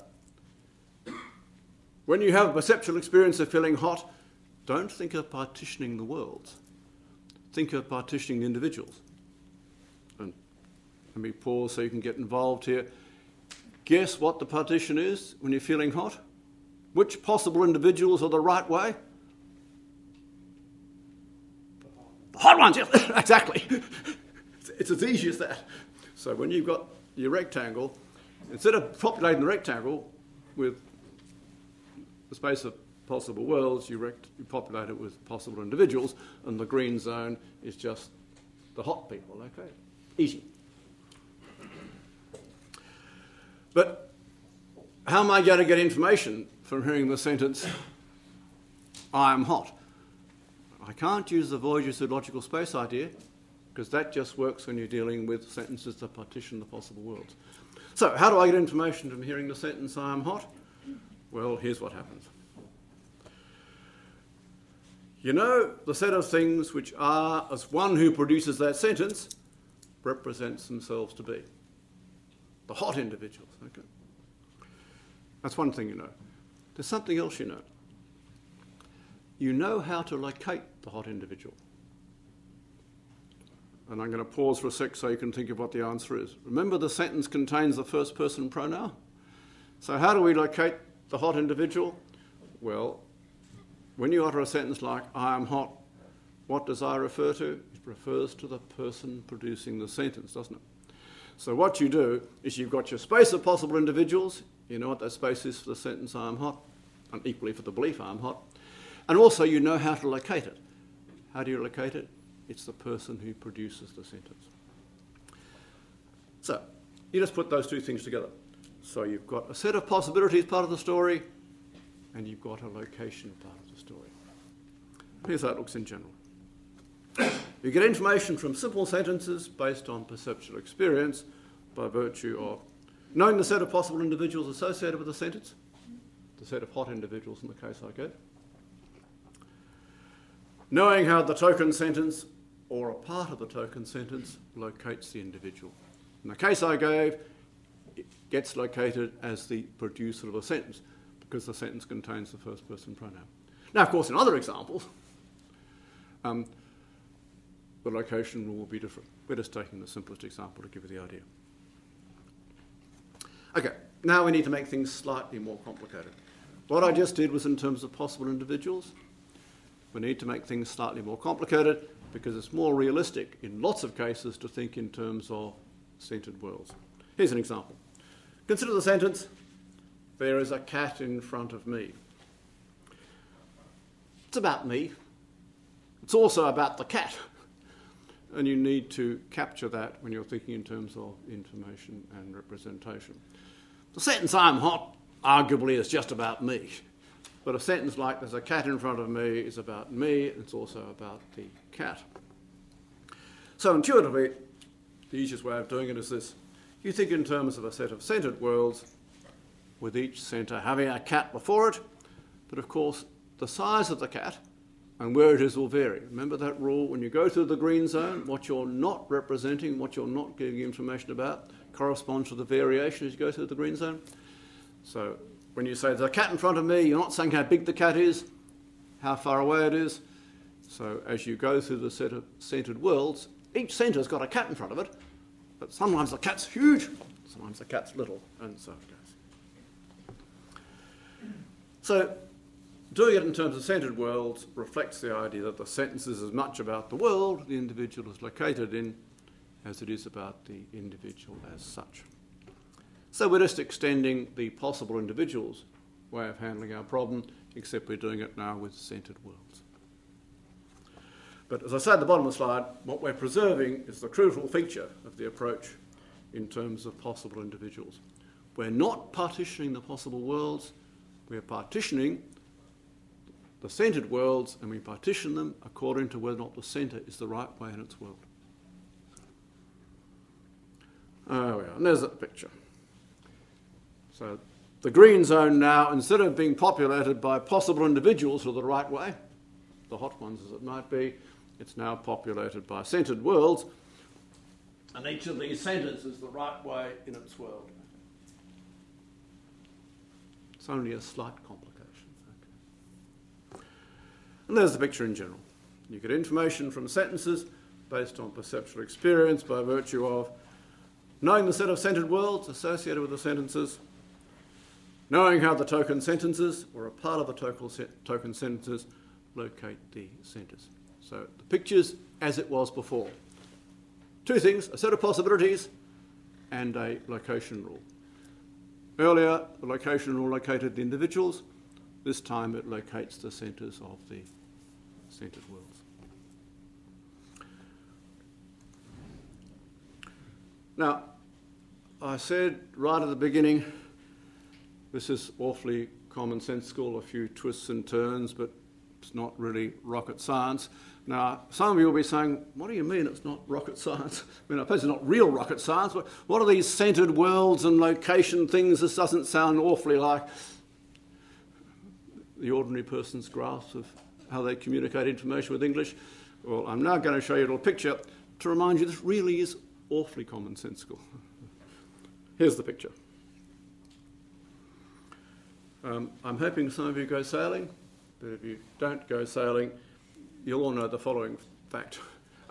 Speaker 2: when you have a perceptual experience of feeling hot, don't think of partitioning the worlds. Think of partitioning the individuals. And let me pause so you can get involved here. Guess what the partition is when you're feeling hot? Which possible individuals are the right way? The hot ones, yes, exactly. It's as easy as that. So when you've got your rectangle, instead of populating the rectangle with the space of possible worlds, you populate it with possible individuals, and the green zone is just the hot people, okay? Easy. But how am I going to get information from hearing the sentence, I am hot? I can't use the Voyager zoological space idea, because that just works when you're dealing with sentences that partition the possible worlds. So, how do I get information from hearing the sentence, I am hot? Well, here's what happens. You know, the set of things which are, as one who produces that sentence, represents themselves to be. The hot individuals, okay? That's one thing you know. There's something else you know. You know how to locate the hot individual. And I'm going to pause for a sec so you can think of what the answer is. Remember, the sentence contains the first person pronoun. So how do we locate the hot individual? Well, when you utter a sentence like, I am hot, what does I refer to? It refers to the person producing the sentence, doesn't it? So what you do is you've got your space of possible individuals. You know what that space is for the sentence, I am hot, and equally for the belief, I am hot. And also you know how to locate it. How do you locate it? It's the person who produces the sentence. So you just put those two things together. So you've got a set of possibilities part of the story, and you've got a location part of the story. Here's how it looks in general. You get information from simple sentences based on perceptual experience by virtue of knowing the set of possible individuals associated with the sentence, the set of hot individuals in the case I gave, knowing how the token sentence or a part of the token sentence locates the individual. In the case I gave, it gets located as the producer of a sentence because the sentence contains the first person pronoun. Now, of course, in other examples, the location rule will be different. We're just taking the simplest example to give you the idea. Okay, now we need to make things slightly more complicated. What I just did was in terms of possible individuals. We need to make things slightly more complicated because it's more realistic in lots of cases to think in terms of centred worlds. Here's an example. Consider the sentence, there is a cat in front of me. It's about me. It's also about the cat. And you need to capture that when you're thinking in terms of information and representation. The sentence I'm hot arguably is just about me. But a sentence like there's a cat in front of me is about me, it's also about the cat. So intuitively, the easiest way of doing it is this. You think in terms of a set of centred worlds, with each centre having a cat before it, but of course the size of the cat and where it is will vary. Remember that rule, when you go through the green zone, what you're not representing, what you're not giving information about, corresponds to the variation as you go through the green zone. So when you say there's a cat in front of me, you're not saying how big the cat is, how far away it is. So as you go through the set of centred worlds, each centre's got a cat in front of it, but sometimes the cat's huge, sometimes the cat's little, and so it goes. So doing it in terms of centred worlds reflects the idea that the sentence is as much about the world the individual is located in as it is about the individual as such. So we're just extending the possible individuals way of handling our problem, except we're doing it now with centred worlds. But as I say at the bottom of the slide, what we're preserving is the crucial feature of the approach in terms of possible individuals. We're not partitioning the possible worlds, we're partitioning the centred worlds, and we partition them according to whether or not the centre is the right way in its world. There we are, and there's that picture. So the green zone now, instead of being populated by possible individuals who are the right way, the hot ones as it might be, it's now populated by centred worlds, and each of these centres is the right way in its world. It's only a slight complication. Okay. And there's the picture in general. You get information from sentences based on perceptual experience by virtue of knowing the set of centred worlds associated with the sentences, knowing how the token sentences, or a part of the token sentences, locate the centres. So the picture's as it was before. Two things, a set of possibilities and a location rule. Earlier, the location rule located the individuals. This time it locates the centres of the centred worlds. Now, I said right at the beginning, this is awfully commonsensical, a few twists and turns, but it's not really rocket science. Now, some of you will be saying, what do you mean it's not rocket science? I mean, I suppose it's not real rocket science, but what are these centred worlds and location things? This doesn't sound awfully like the ordinary person's grasp of how they communicate information with English. Well, I'm now going to show you a little picture to remind you this really is awfully commonsensical. Here's the picture. I'm hoping some of you go sailing, but if you don't go sailing, you'll all know the following fact.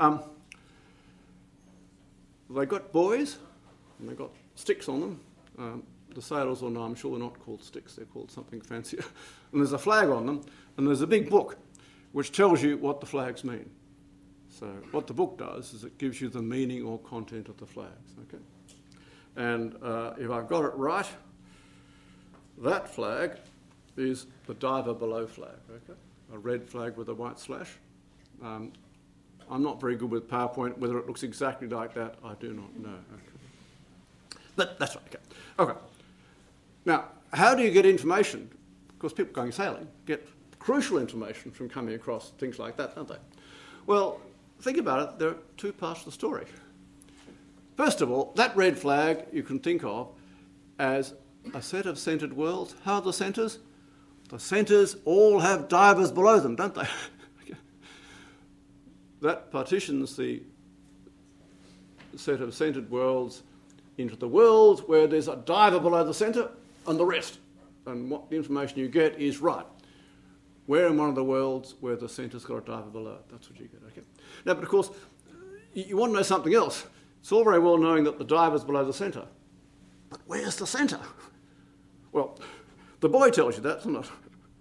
Speaker 2: They got buoys, and they got sticks on them. The sailors will know, I'm sure they're not called sticks, they're called something fancier. And there's a flag on them, and there's a big book which tells you what the flags mean. So what the book does is it gives you the meaning or content of the flags, okay? And if I've got it right, that flag is the diver below flag, okay? A red flag with a white slash. I'm not very good with PowerPoint. Whether it looks exactly like that, I do not know. Okay. That's right, okay. Okay. Now, how do you get information? Of course, people going sailing get crucial information from coming across things like that, don't they? Well, think about it. There are two parts of the story. First of all, that red flag you can think of as a set of centred worlds. How are the centres? The centres all have divers below them, don't they? That partitions the set of centred worlds into the world where there's a diver below the centre and the rest. And what the information you get is right. We're in one of the worlds where the centre's got a diver below it. That's what you get, okay? Now, but of course, you want to know something else. It's all very well knowing that the diver's below the centre. But where's the centre? Well, the buoy tells you that, doesn't it?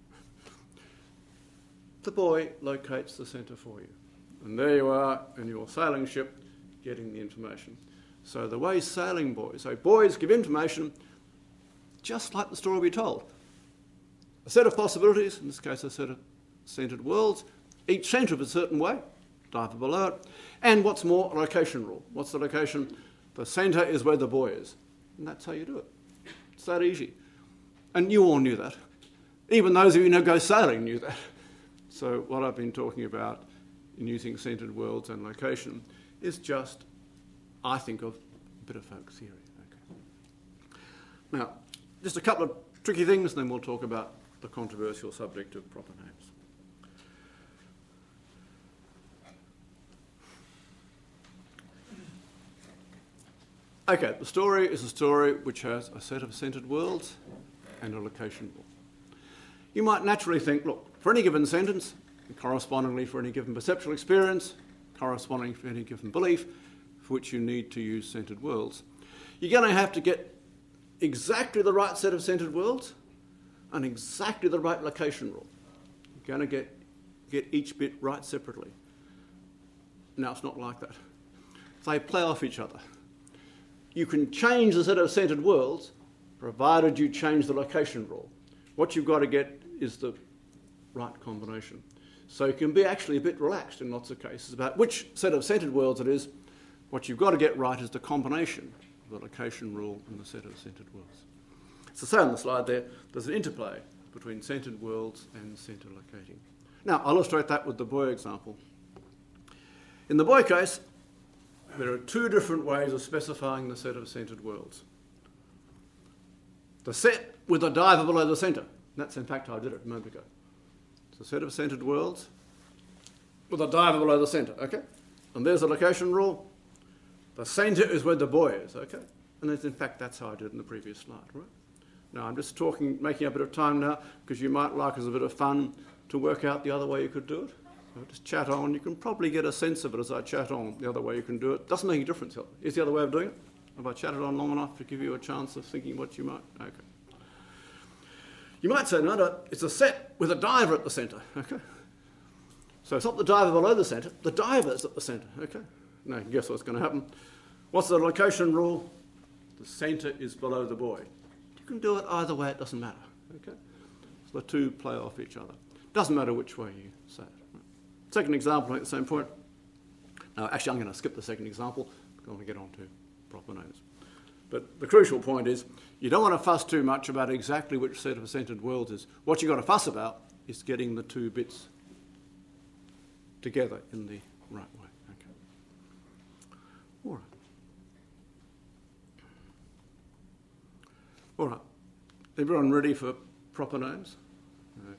Speaker 2: The buoy locates the centre for you. And there you are in your sailing ship getting the information. So the way sailing buoys, so buoys give information just like the story we told. A set of possibilities, in this case a set of centred worlds, each centre of a certain way, diver below it, and what's more, a location rule. What's the location? The centre is where the buoy is. And that's how you do it. It's that easy. And you all knew that. Even those of you who go sailing knew that. So what I've been talking about in using centred worlds and location is just, I think, of a bit of folk theory. Okay. Now, just a couple of tricky things, and then we'll talk about the controversial subject of proper names. Okay, the story is a story which has a set of centred worlds and a location rule. You might naturally think, look, for any given sentence, and correspondingly for any given perceptual experience, corresponding for any given belief, for which you need to use centred worlds, you're going to have to get exactly the right set of centred worlds and exactly the right location rule. You're going to get each bit right separately. Now, it's not like that. They play off each other. You can change the set of centred worlds provided you change the location rule. What you've got to get is the right combination. So you can be actually a bit relaxed in lots of cases about which set of centred worlds it is. What you've got to get right is the combination of the location rule and the set of centred worlds. It's the same on the slide there. There's an interplay between centred worlds and centre locating. Now, I'll illustrate that with the buoy example. In the buoy case, there are two different ways of specifying the set of centred worlds. The set with a diver below the centre. That's in fact how I did it a moment ago. It's a set of centred worlds with a diver below the centre, okay? And there's the location rule. The centre is where the buoy is, okay? And in fact, that's how I did it in the previous slide, right? Now, I'm just making up a bit of time now, because you might like as a bit of fun to work out the other way you could do it. So just chat on. You can probably get a sense of it as I chat on, the other way you can do it. Doesn't make any difference. Is the other way of doing it? Have I chatted on long enough to give you a chance of thinking what you might? Okay. You might say, no, it's a set with a diver at the centre, okay? So it's not the diver below the centre, the diver's at the centre, okay? Now, you can guess what's going to happen. What's the location rule? The centre is below the buoy. You can do it either way, it doesn't matter, okay? So the two play off each other. Doesn't matter which way you say it. Right? Second example, at the same point. Actually, I'm going to skip the second example. I'm going to get on to proper names. But the crucial point is you don't want to fuss too much about exactly which set of centred worlds is. What you've got to fuss about is getting the two bits together in the right way. Okay. All right. All right. Everyone ready for proper names? Okay.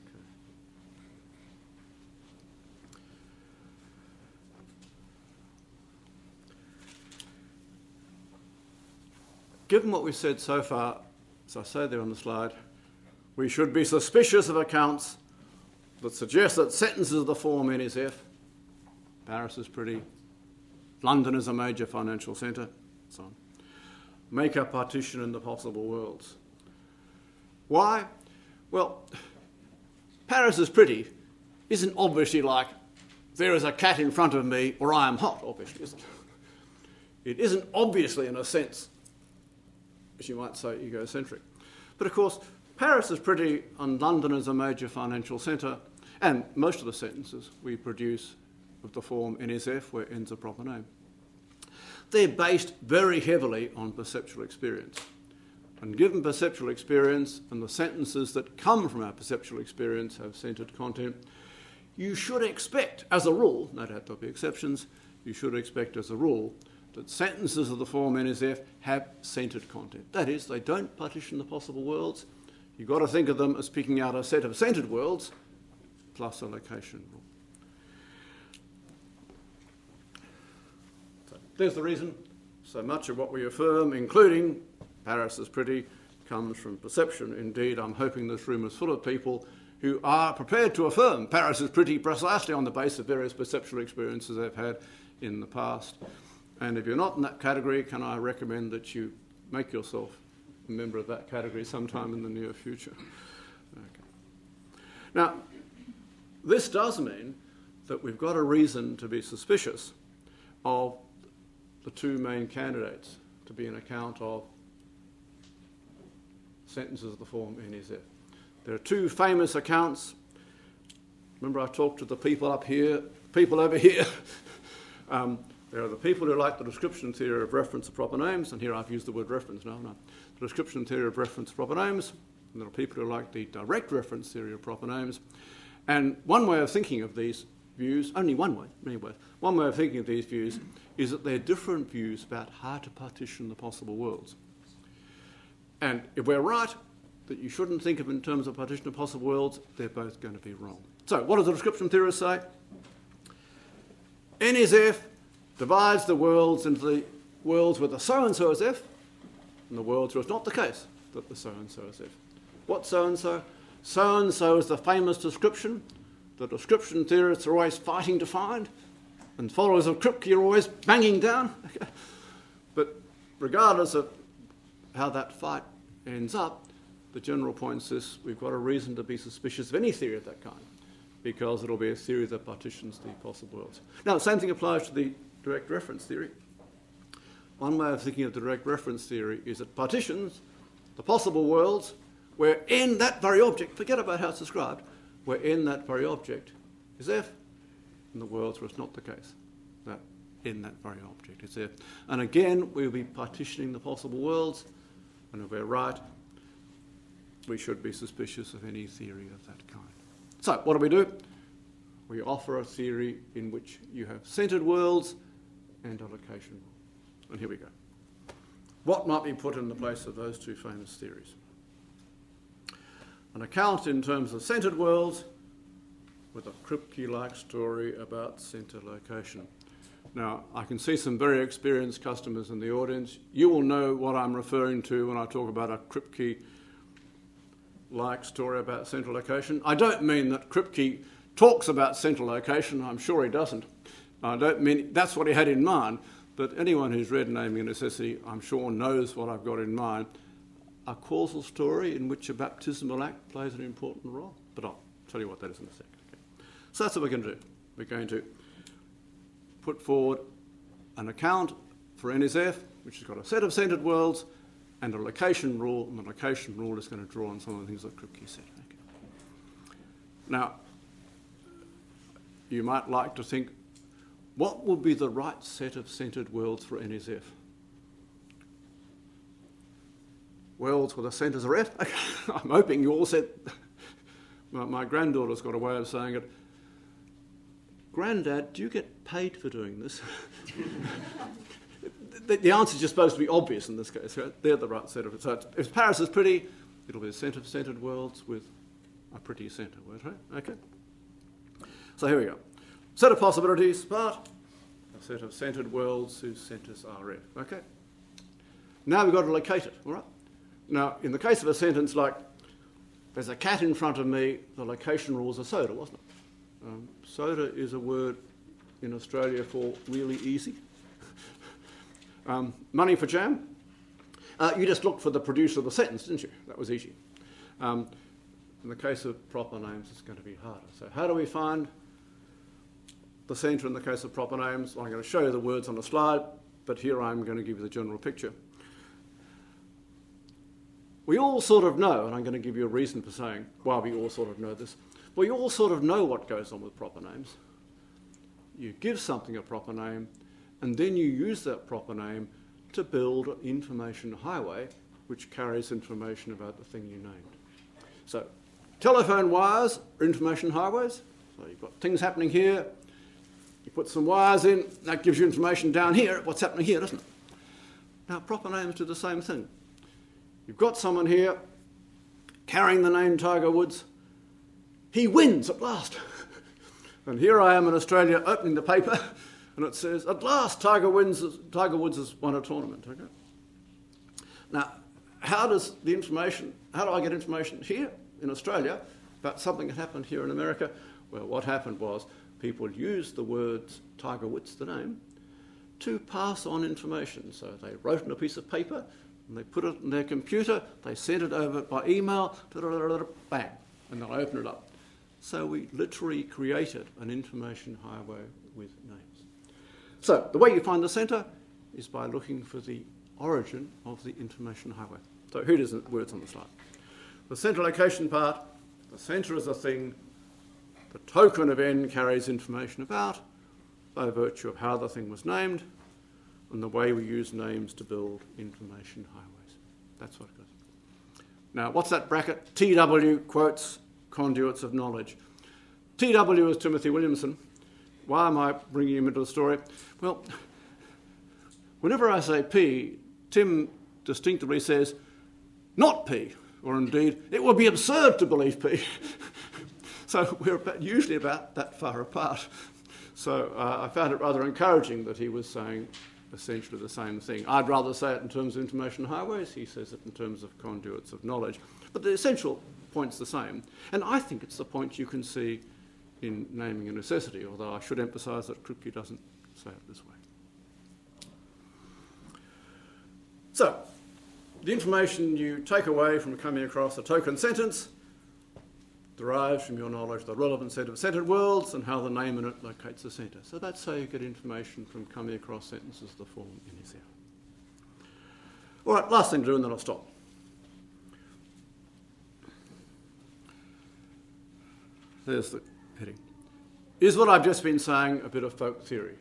Speaker 2: Given what we've said so far, as I say there on the slide, we should be suspicious of accounts that suggest that sentences of the form NSF, Paris is pretty, London is a major financial centre, so on, make a partition in the possible worlds. Why? Well, Paris is pretty isn't obviously like there is a cat in front of me or I am hot, obviously, is it? It isn't obviously, in a sense, as you might say, egocentric. But of course, Paris is pretty and London is a major financial centre, and most of the sentences we produce of the form NSF where n's a proper name. they're based very heavily on perceptual experience. And given perceptual experience and the sentences that come from our perceptual experience have centred content, you should expect, as a rule, no doubt there'll be exceptions, you should expect as a rule that sentences of the form NSF have centred content. That is, they don't partition the possible worlds. You've got to think of them as picking out a set of centred worlds plus a location rule. So there's the reason. So much of what we affirm, including Paris is pretty, comes from perception. Indeed, I'm hoping this room is full of people who are prepared to affirm Paris is pretty precisely on the basis of various perceptual experiences they've had in the past. And if you're not in that category, can I recommend that you make yourself a member of that category sometime in the near future? Okay. Now, this does mean that we've got a reason to be suspicious of the two main candidates to be an account of sentences of the form NSF. There are two famous accounts. Remember I talked to the people up here, people over here. There are the people who like the description theory of reference of proper names, and here I've used the word reference, no. The description theory of reference of proper names, and there are people who like the direct reference theory of proper names. And one way of thinking of these views, only one way, many ways, one way of thinking of these views is that they're different views about how to partition the possible worlds. And if we're right that you shouldn't think of in terms of partition of possible worlds, they're both going to be wrong. So what does the description theorist say? NSF divides the worlds into the worlds where the so-and-so is F and the worlds where it's not the case that the so-and-so is F. What so-and-so? So-and-so is the famous description. The description theorists are always fighting to find, and followers of Kripke are always banging down. But regardless of how that fight ends up, the general point is this: we've got a reason to be suspicious of any theory of that kind, because it'll be a theory that partitions the possible worlds. Now, the same thing applies to the direct reference theory. One way of thinking of the direct reference theory is it partitions the possible worlds where in that very object, forget about how it's described, where in that very object is F, and the worlds where it's not the case, that in that very object is F. And again, we'll be partitioning the possible worlds, and if we're right, we should be suspicious of any theory of that kind. So, what do? We offer a theory in which you have centred worlds and a location rule. And here we go. What might be put in the place of those two famous theories? An account in terms of centred worlds with a Kripke-like story about centre location. Now, I can see some very experienced customers in the audience. You will know what I'm referring to when I talk about a Kripke-like story about central location. I don't mean that Kripke talks about central location. I'm sure he doesn't. I don't mean that's what he had in mind, but anyone who's read Naming and Necessity, I'm sure, knows what I've got in mind. A causal story in which a baptismal act plays an important role. But I'll tell you what that is in a second. Okay. So that's what we're going to do. We're going to put forward an account for NSF, which has got a set of centred worlds and a location rule, and the location rule is going to draw on some of the things that Kripke said. Okay. Now, you might like to think, what would be the right set of centred worlds for NSF? Worlds where the centres are F? I'm hoping you all said... My granddaughter's got a way of saying it. Grandad, do you get paid for doing this? The answer is just supposed to be obvious in this case. Right? They're the right set of it. So if Paris is pretty, it'll be a set of centred worlds with a pretty centre word, right? Okay. So here we go. Set of possibilities, but a set of centred worlds whose centres are F. Okay. Now we've got to locate it, all right? Now, in the case of a sentence like, there's a cat in front of me, the location rule was a soda, wasn't it? Soda is a word in Australia for really easy. Money for jam. You just looked for the producer of the sentence, didn't you? That was easy. In the case of proper names, it's going to be harder. So how do we find the centre in the case of proper names? Well, I'm going to show you the words on the slide, but here I'm going to give you the general picture. We all sort of know, and I'm going to give you a reason for saying why we all sort of know this. We all sort of know what goes on with proper names. You give something a proper name, and then you use that proper name to build an information highway which carries information about the thing you named. So telephone wires are information highways. So you've got things happening here, you put some wires in, that gives you information down here, what's happening here, doesn't it? Now proper names do the same thing. You've got someone here carrying the name Tiger Woods. He wins at last. And here I am in Australia opening the paper and it says, at last Tiger Woods has won a tournament. Okay? Now, how do I get information here in Australia about something that happened here in America? Well, what happened was people used the words Tiger Woods, the name, to pass on information. So they wrote on a piece of paper and they put it in their computer, they sent it over by email, bang, and they'll open it up. So we literally created an information highway with names. So the way you find the centre is by looking for the origin of the information highway. So here it is in words on the slide. The centre location part, the centre is a thing, the token of N carries information about by virtue of how the thing was named and the way we use names to build information highways. That's what it is. Now, what's that bracket? TW quotes conduits of knowledge. TW is Timothy Williamson. Why am I bringing him into the story? Well, whenever I say P, Tim distinctively says, not P, or indeed, it would be absurd to believe P. So we're usually about that far apart. So I found it rather encouraging that he was saying essentially the same thing. I'd rather say it in terms of information highways. He says it in terms of conduits of knowledge. But the essential point's the same. And I think it's the point you can see in naming a necessity, although I should emphasise that Kripke doesn't say it this way. So, the information you take away from coming across a token sentence derives from your knowledge of the relevant set of centred worlds and how the name in it locates the centre. So that's how you get information from coming across sentences the form in his error. All right, last thing to do and then I'll stop. There's the heading. Is what I've just been saying a bit of folk theory?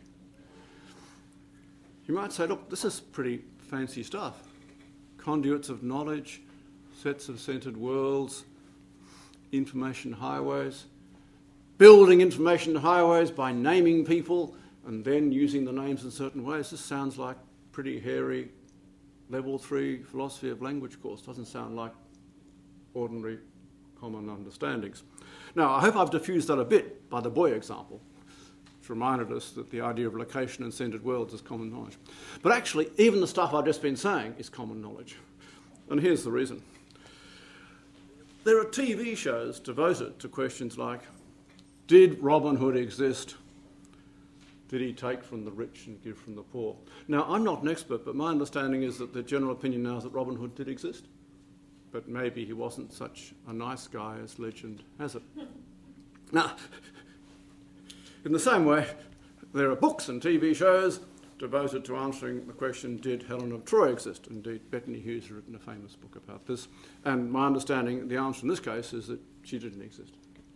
Speaker 2: You might say, look, this is pretty fancy stuff. Conduits of knowledge, sets of centred worlds, information highways, building information highways by naming people and then using the names in certain ways. This sounds like pretty hairy level 3 philosophy of language course. Doesn't sound like ordinary common understandings. Now, I hope I've diffused that a bit by the Boy example, which reminded us that the idea of location and centred worlds is common knowledge. But actually, even the stuff I've just been saying is common knowledge. And here's the reason. There are TV shows devoted to questions like, did Robin Hood exist? Did he take from the rich and give from the poor? Now, I'm not an expert, but my understanding is that the general opinion now is that Robin Hood did exist. But maybe he wasn't such a nice guy as legend has it. Now, in the same way, there are books and TV shows devoted to answering the question, did Helen of Troy exist? Indeed, Bettany Hughes has written a famous book about this. And my understanding, the answer in this case is that she didn't exist.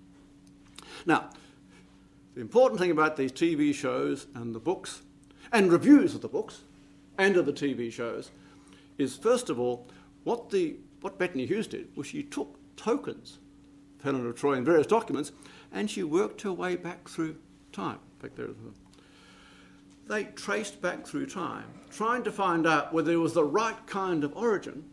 Speaker 2: Now, the important thing about these TV shows and the books, and reviews of the books and of the TV shows, is first of all, what Bettany Hughes did was she took tokens of Helen of Troy in various documents and she worked her way back through time. In fact, they traced back through time, trying to find out whether there was the right kind of origin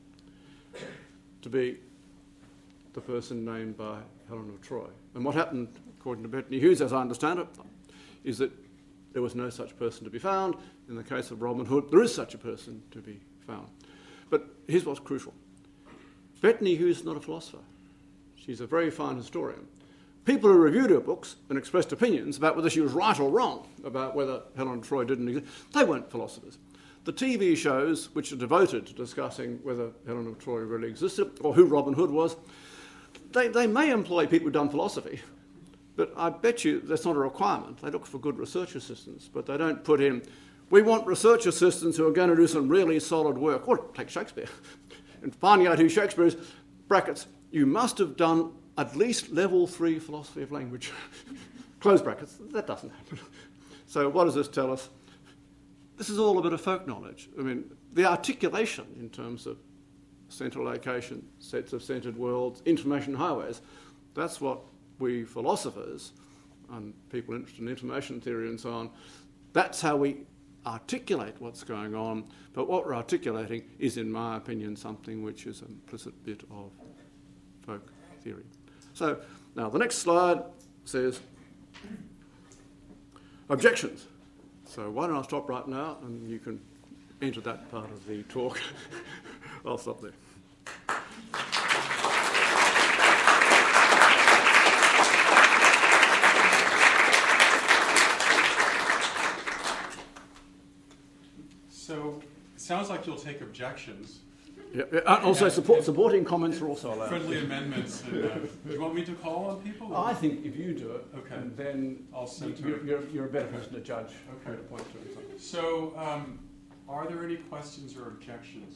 Speaker 2: to be the person named by Helen of Troy. And what happened, according to Bettany Hughes, as I understand it, is that there was no such person to be found. In the case of Robin Hood, there is such a person to be found. But here's what's crucial. Bettany Hughes is not a philosopher. She's a very fine historian. People who reviewed her books and expressed opinions about whether she was right or wrong about whether Helen of Troy didn't exist, they weren't philosophers. The TV shows, which are devoted to discussing whether Helen of Troy really existed or who Robin Hood was, they may employ people who've done philosophy, but I bet you that's not a requirement. They look for good research assistants, but they don't put in, we want research assistants who are going to do some really solid work. Or take Shakespeare. And finding out who Shakespeare is, brackets, you must have done at least level 3 philosophy of language. Close brackets. That doesn't happen. So what does this tell us? this is all a bit of folk knowledge. I mean, the articulation in terms of central location, sets of centred worlds, information highways, that's what we philosophers and people interested in information theory and so on, that's how we articulate what's going on. But what we're articulating is, in my opinion, something which is an implicit bit of folk theory. So now the next slide says objections. So why don't I stop right now and you can enter that part of the talk. I'll stop there.
Speaker 1: So it sounds like you'll take objections.
Speaker 2: Yeah, and also supporting comments are also allowed.
Speaker 1: Friendly amendments. And, do you want me to call on people?
Speaker 2: I think if you do it,
Speaker 1: Okay.
Speaker 2: and then
Speaker 1: I'll send
Speaker 2: you're a better person to judge who
Speaker 1: Okay.
Speaker 2: to point to. or something.
Speaker 1: So, are there any questions or objections?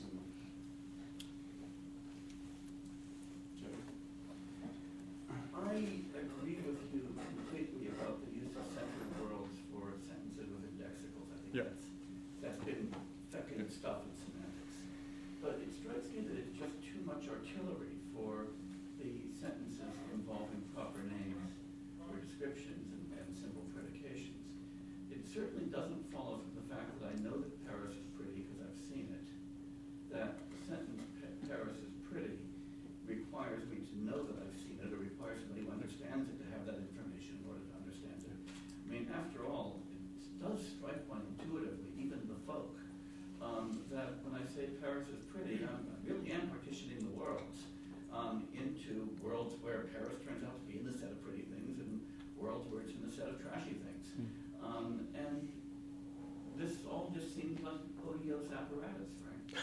Speaker 4: I agree with you completely about the use of centered worlds for sentences with indexicals. I think
Speaker 2: Yeah.
Speaker 4: that's been effective stuff in semantics. But it strikes me that it's just too much artillery for the sentences involving proper names or descriptions and simple predications. It certainly doesn't follow from the fact that I know that Paris is pretty because I've seen it, that the sentence Paris is pretty requires me to know that I've seen it, or requires somebody who understands it to have that information in order to understand it. I mean, after all, it does strike one intuitively, even the folk, that when I say Paris is pretty, I really am partitioning the worlds into worlds where Paris turns out to be in the set of pretty things and worlds where it's in the set of trashy things. And this all just seems like odious apparatus, Frank.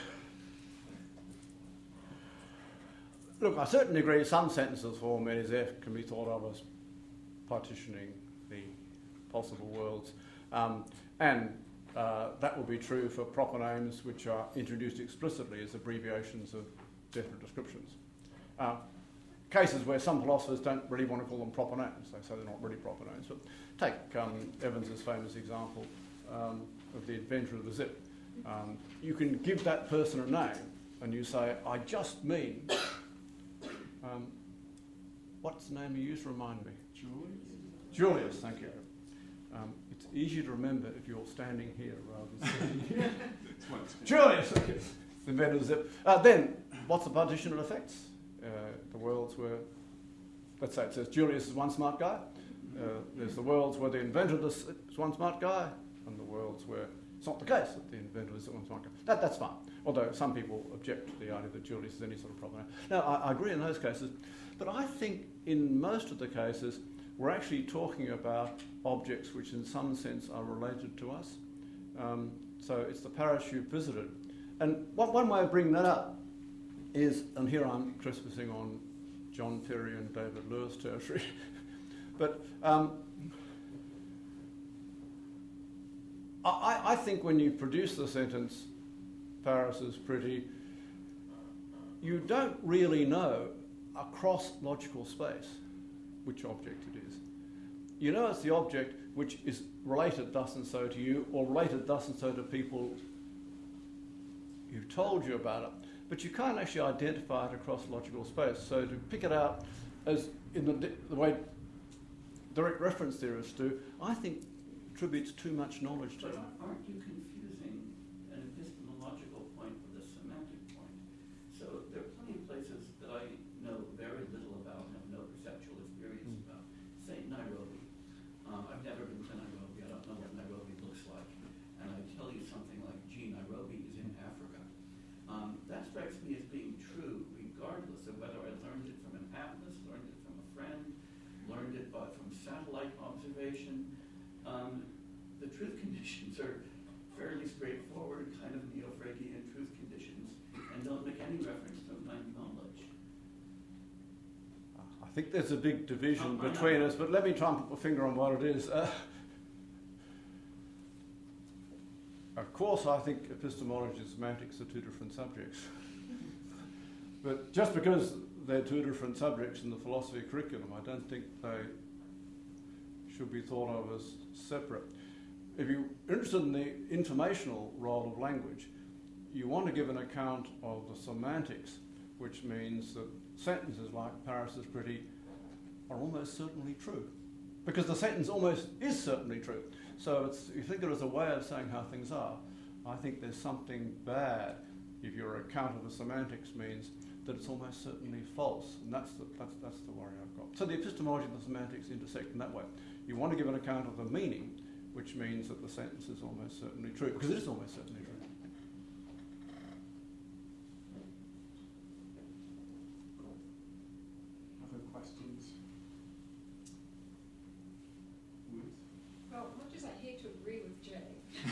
Speaker 2: Look, I certainly agree some sentences form NSF can be thought of as partitioning the possible worlds. And that will be true for proper names which are introduced explicitly as abbreviations of definite descriptions. Cases where some philosophers don't really want to call them proper names, they say they're not really proper names. But take Evans's famous example of the inventor of the zip. You can give that person a name and you say, I just mean... what's the name you used? Remind me. Julius, thank you. It's easier to remember if you're standing here rather than sitting here. Julius, okay. The inventor of the zip. Then, what's the partition of effects? The worlds where, let's say it says Julius is one smart guy. There's the worlds where the inventor of this is one smart guy, and the worlds where it's not the case that the inventor is one smart guy. That's fine. Although some people object to the idea that Julius is any sort of proper name. Now, I agree in those cases, but I think in most of the cases we're actually talking about objects which in some sense are related to us. So it's the parish you've visited. And one way of bringing that up is, and here I'm trespassing on John Perry and David Lewis territory, but I think when you produce the sentence, Paris is pretty, you don't really know across logical space which object it is. You know it's the object which is related thus and so to you, or related thus and so to people who told you about it, but you can't actually identify it across logical space. So to pick it out as in the way direct reference theorists do, I think attributes too much knowledge to it.
Speaker 4: But aren't you confusing an epistemological point with a semantic point? So there are plenty of places that I know very little about and have no perceptual experience about. Say Nairobi. I've never been to Nairobi. I don't know what Nairobi looks like. And I tell you something like, gee, Nairobi is in Africa. That strikes me as being true regardless of whether I learned it from an atlas, learned it from a friend, learned it from satellite observation. The truth conditions are fairly straightforward, kind of neo-Fregean truth conditions, and don't make any reference to my knowledge.
Speaker 2: I think there's a big division between us, but let me try and put my finger on what it is. Of course, I think epistemology and semantics are two different subjects. But just because they're two different subjects in the philosophy curriculum, I don't think they should be thought of as separate. if you're interested in the informational role of language, you want to give an account of the semantics, which means that sentences like Paris is pretty are almost certainly true. Because the sentence almost is certainly true. So you think it as a way of saying how things are. I think there's something bad if your account of the semantics means that it's almost certainly false. And that's the worry I've got. So the epistemology and the semantics intersect in that way. You want to give an account of the meaning, which means that the sentence is almost certainly true, because it is almost certainly true.
Speaker 1: Other questions? Ruth?
Speaker 5: Well, much as I hate to agree with Jay,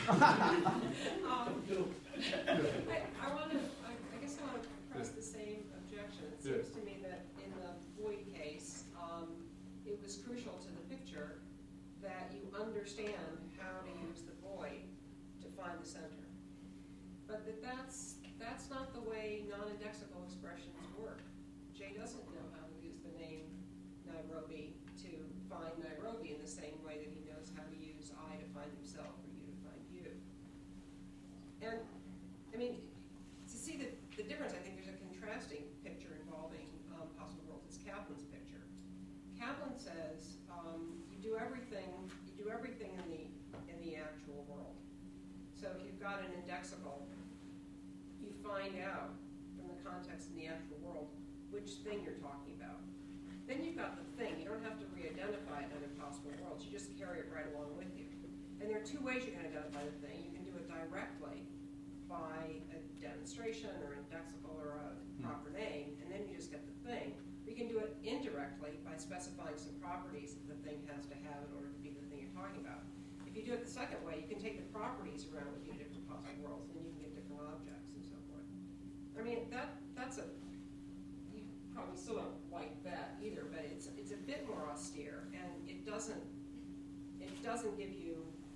Speaker 5: I guess I want to press the same objection. It seems to me that in the Boyd case, it was crucial to the picture that you understand how to use the Boyd to find the center. But that's not the way non-indexical expressions work. Jay doesn't know how to use the name Nairobi to find Nairobi in the same way that he knows how to use I to find himself or you to find you. And, I mean, to see the difference, I think there's a contrasting picture involving possible worlds. It's Kaplan's picture. Kaplan says you do everything in the actual world. So if you've got an indexical, you find out from the context in the actual world which thing you're talking about. Then you've got the thing. You don't have to re-identify it in impossible worlds. You just carry it right along with you. And there are two ways you can identify the thing. You can do it directly by a demonstration or an indexical or a proper name, and then you just get the thing. Or you can do it indirectly by specifying some properties that the thing has to have in order to be the thing you're talking about. If you do it the second way, you can take the properties around with you to different possible worlds, and you can get different objects and so forth. I mean, that's a, you probably still don't like that either, but it's a bit more austere, and it doesn't give you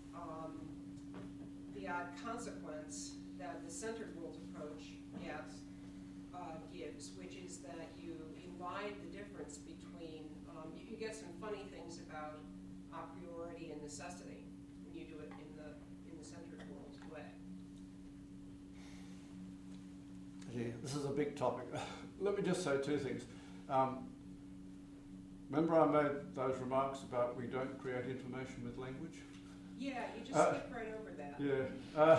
Speaker 5: the odd consequence that the centered world approach gives, which is that you elide the difference between, you get some funny things about a priority and necessity when you do it in the centered world way.
Speaker 2: Yeah, this is a big topic. Let me just say two things. Remember I made those remarks about we don't create information with language?
Speaker 5: Yeah, you just skip right over that.
Speaker 2: Yeah.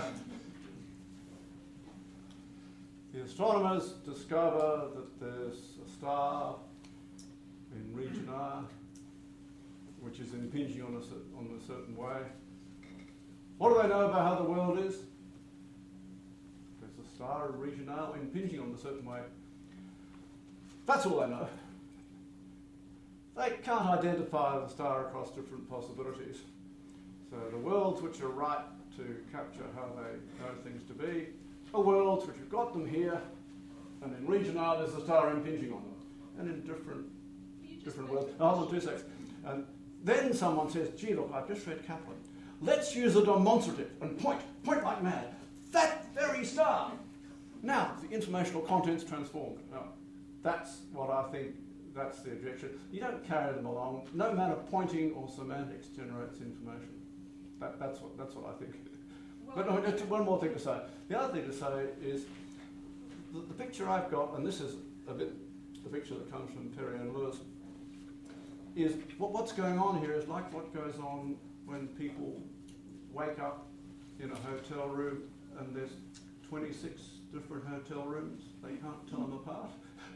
Speaker 2: The astronomers discover that there's a star in region R, which is impinging on a certain way. What do they know about how the world is? There's a star in region R impinging on a certain way. That's all they know. They can't identify the star across different possibilities. So the worlds which are right to capture how they know things to be are worlds which have got them here, and in region R there's a star impinging on them, and in different worlds. Hold on 2 seconds. And then someone says, gee, look, I've just read Kaplan. Let's use a demonstrative and point like mad. That very star. Now, the informational content's transformed. Now, that's what I think, that's the objection. You don't carry them along. No amount of pointing or semantics generates information. That's what I think.
Speaker 5: Well,
Speaker 2: But no, just one more thing to say. The other thing to say is the picture I've got, and this is a bit the picture that comes from Perry and Lewis, is what's going on here is like what goes on when people wake up in a hotel room and there's 26 different hotel rooms. They can't tell them apart.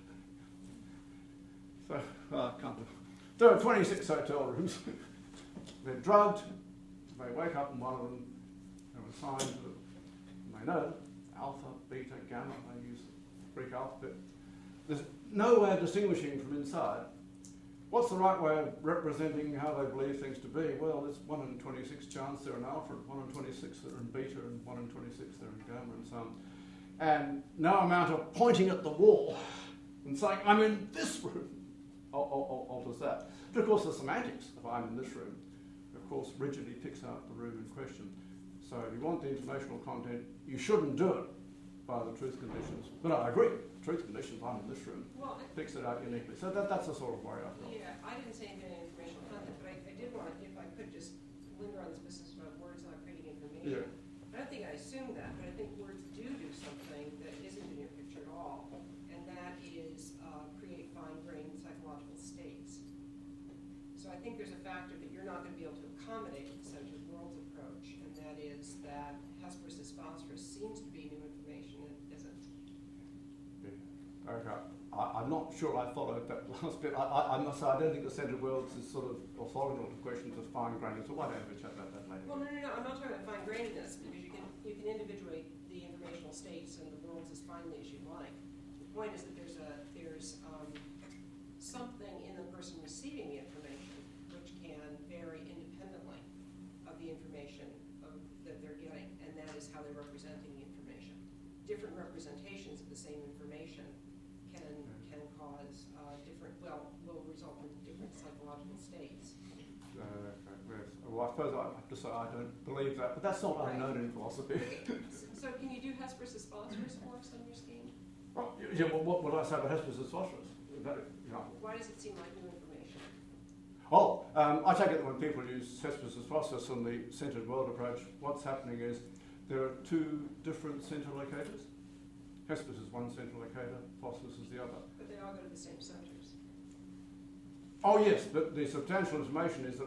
Speaker 2: So, I can't do. There are 26 hotel rooms. They're drugged. They wake up in one of them. They're assigned to, and they know alpha, beta, gamma. They use the Greek alphabet. There's no way of distinguishing from inside. What's the right way of representing how they believe things to be? Well, there's 1 in 26 chance they're in alpha, 1 in 26 they're in beta, and 1 in 26 they're in gamma, and so on. And no amount of pointing at the wall and saying, I'm in this room, alters that. But of course, the semantics of I'm in this room, of course, rigidly picks out the room in question. So if you want the informational content, you shouldn't do it by the truth conditions. But I agree, truth conditions, I'm in this room, picks it out uniquely. So that's the sort of worry I've got.
Speaker 5: Yeah, I didn't say anything in informational content, but I did want, if I could just linger on this business about words not creating information. I don't think I assume that, but I think words do something that isn't in your picture at all, and that is create fine-grained psychological states. So I think there's a factor that you're not going to be able to accommodate with the centered worlds approach, and that is that Hesperus phosphorus seems to be new information and it isn't.
Speaker 2: Yeah. Okay. I'm not sure I followed that last bit. I must say I don't think the centered worlds is sort of orthogonal to questions of fine-grained, so why don't we chat about that later?
Speaker 5: Well, no, I'm not talking about fine-grainedness, because you can individuate the informational states and the worlds as finely as you like. The point is that there's something in the person receiving the information which can vary independently of the information that they're getting, and that is how they're representing the information. Different representations of the same information can cause will result in different psychological states.
Speaker 2: Yes. Well, I suppose I have to say I don't believe that, but that's not unknown in philosophy.
Speaker 5: So can you do Hesperus phosphorus for us on your scheme?
Speaker 2: Well, yeah, well, what would I say about Hesperus phosphorus?
Speaker 5: Why does it seem like new information?
Speaker 2: I take it that when people use Hesperus phosphorus on the centered world approach, what's happening is there are two different center locators. Hesperus is one center locator, phosphorus is the other.
Speaker 5: But they all go to the same centers.
Speaker 2: Oh yes, but the substantial information is that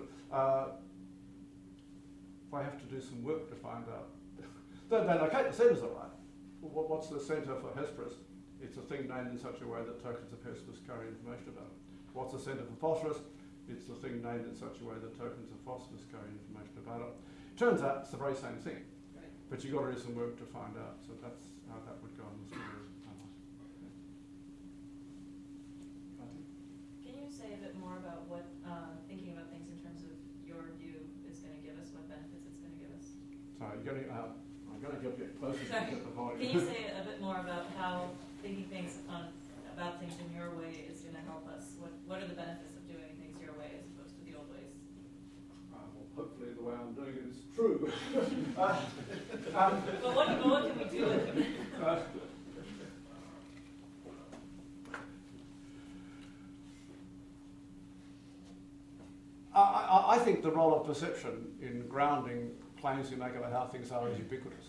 Speaker 2: I have to do some work to find out. They locate the centres all right. What's the centre for Hesperus? It's a thing named in such a way that tokens of Hesperus carry information about it. What's the centre for phosphorus? It's the thing named in such a way that tokens of phosphorus carry information about it. Turns out it's the very same thing,
Speaker 5: Right.
Speaker 2: but you've got to do some work to find out. So that's how that would go in the story.
Speaker 6: Can you say a bit more about what thinking about things in terms of your view is going to give us, what benefits it's going to give us?
Speaker 2: So you're going to, I'm going to get closer to get the volume.
Speaker 6: Can you say a bit more about how thinking things about things in your way is going to help us? What are the benefits of doing things your way as opposed to the old ways?
Speaker 2: Well, hopefully the way I'm doing it is true.
Speaker 6: But what can we do with it?
Speaker 2: I think the role of perception in grounding claims you make about how things are is ubiquitous.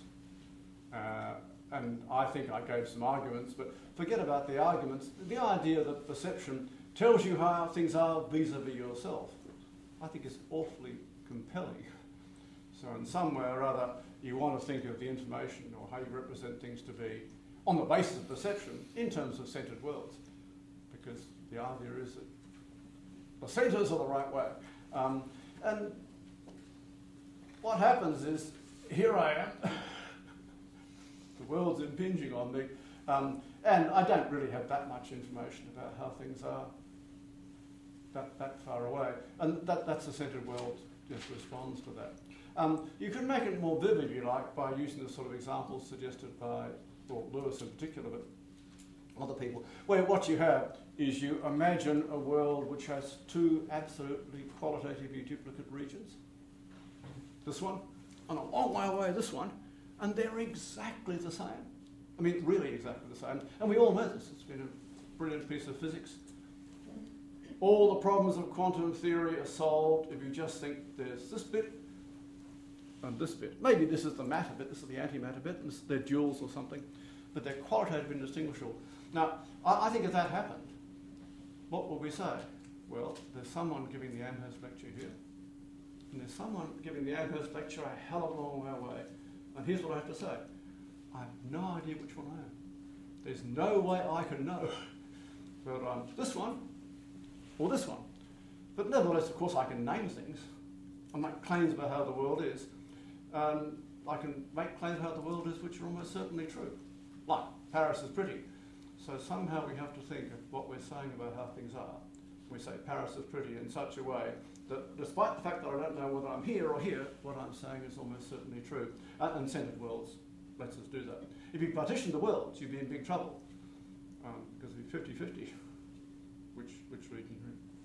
Speaker 2: And I think I gave some arguments, but forget about the arguments. The idea that perception tells you how things are vis-a-vis yourself, I think is awfully compelling. So in some way or other, you want to think of the information or how you represent things to be on the basis of perception in terms of centered worlds, because the idea is that the centers are the right way. And what happens is, here I am, the world's impinging on me, and I don't really have that much information about how things are that far away. And that's the centered world just responds to that. You can make it more vivid, if you like, by using the sort of examples suggested by Lewis in particular, but other people, where what you have is you imagine a world which has two absolutely qualitatively duplicate regions. This one, and a long way away this one, and they're exactly the same. I mean, really exactly the same. And we all know this. It's been a brilliant piece of physics. All the problems of quantum theory are solved if you just think there's this bit and this bit. Maybe this is the matter bit, this is the antimatter bit, and they're duals or something, but they're qualitatively indistinguishable. Now, I think if that happened, what would we say? Well, there's someone giving the Amherst lecture here, and there's someone giving the Amherst lecture a hell of a long way away, and here's what I have to say. I have no idea which one I am. There's no way I can know whether I'm this one or this one. But nevertheless, of course, I can name things. I make claims about how the world is. I can make claims about how the world is which are almost certainly true. Like, Paris is pretty. So somehow we have to think of what we're saying about how things are. We say Paris is pretty in such a way that despite the fact that I don't know whether I'm here or here, what I'm saying is almost certainly true. And centered worlds lets us do that. If you partition the worlds, you'd be in big trouble. Because it'd be 50-50. Which region?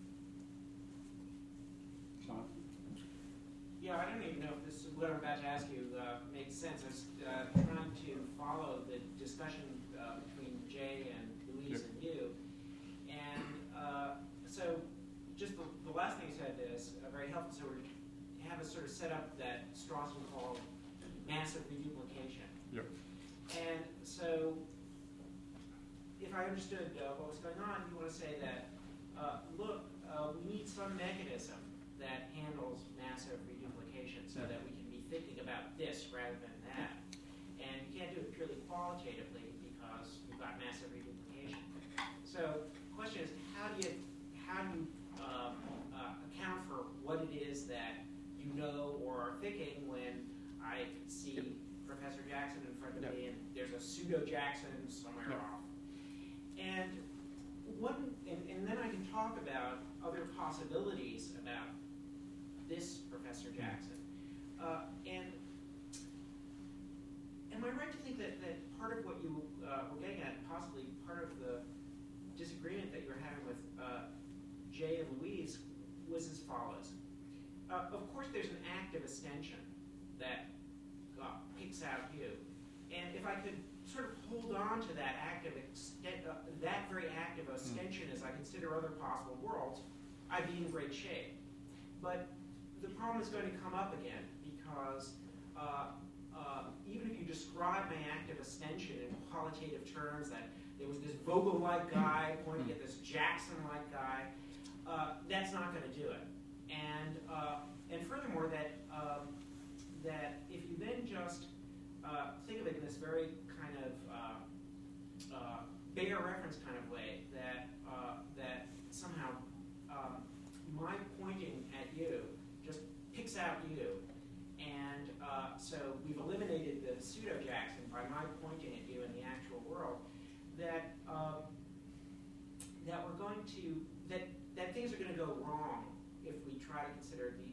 Speaker 2: Simon?
Speaker 7: Yeah, I don't even know if this, what I'm about to ask you makes sense. I was trying to follow the discussion between Jay and Louise and you. And so just the last thing you said is very helpful. So we have a sort of set up that Strawson called massive reduplication.
Speaker 1: Yep.
Speaker 7: And so, if I understood what was going on, you want to say that, look, we need some mechanism that handles massive reduplication so that we can be thinking about this rather than that. And you can't do it purely qualitatively because you've got massive reduplication. So the question is, how do you account for what it is that you know or are thinking when I see Professor Jackson in front of me and there's a pseudo-Jackson somewhere off. And then I can talk about other possibilities about this Professor Jackson. And am I right to think that part of what you were getting at, possibly part of the disagreement that you were having with Jay and Louise, was as follows? Of course, there's an active extension that picks out you, and if I could sort of hold on to that that very active extension as I consider other possible worlds, I'd be in great shape. But the problem is going to come up again because even if you describe my active extension in qualitative terms, that there was this Vogel-like guy pointing at this Jackson-like guy, that's not going to do it. And furthermore, that if you then just think of it in this very kind of bare reference kind of way, that somehow my pointing at you just picks out you, and so we've eliminated the pseudo-Jackson by my pointing at you in the actual world, that we're going to that things are going to go wrong if we try to consider the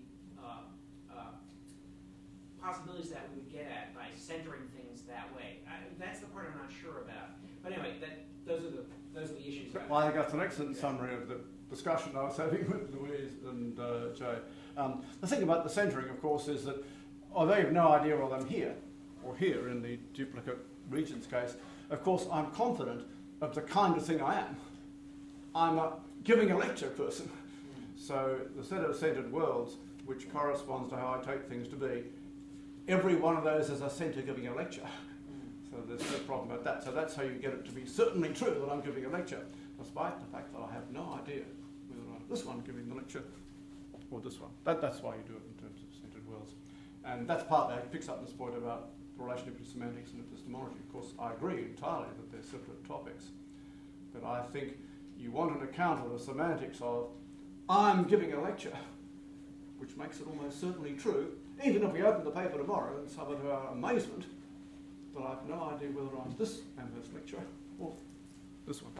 Speaker 7: possibilities that we would get at by centering things that way. That's the part I'm not sure about. But anyway, those are the issues.
Speaker 2: Well, I think that's an excellent summary of the discussion I was having with Louise and Jay. The thing about the centering, of course, is that they have no idea whether I'm here or here in the duplicate regions case. Of course, I'm confident of the kind of thing I am. I'm a giving a lecture person. So the set of centered worlds, which corresponds to how I take things to be, every one of those is a center giving a lecture. So there's no problem about that. So that's how you get it to be certainly true that I'm giving a lecture, despite the fact that I have no idea whether I'm this one giving the lecture or this one. That's why you do it in terms of centered worlds. And that's partly, it picks up this point about the relationship between semantics and epistemology. Of course, I agree entirely that they're separate topics. But I think you want an account of the semantics of, I'm giving a lecture, which makes it almost certainly true, even if we open the paper tomorrow and suffer to our amazement that I have no idea whether I'm this Amherst lecturer or this one.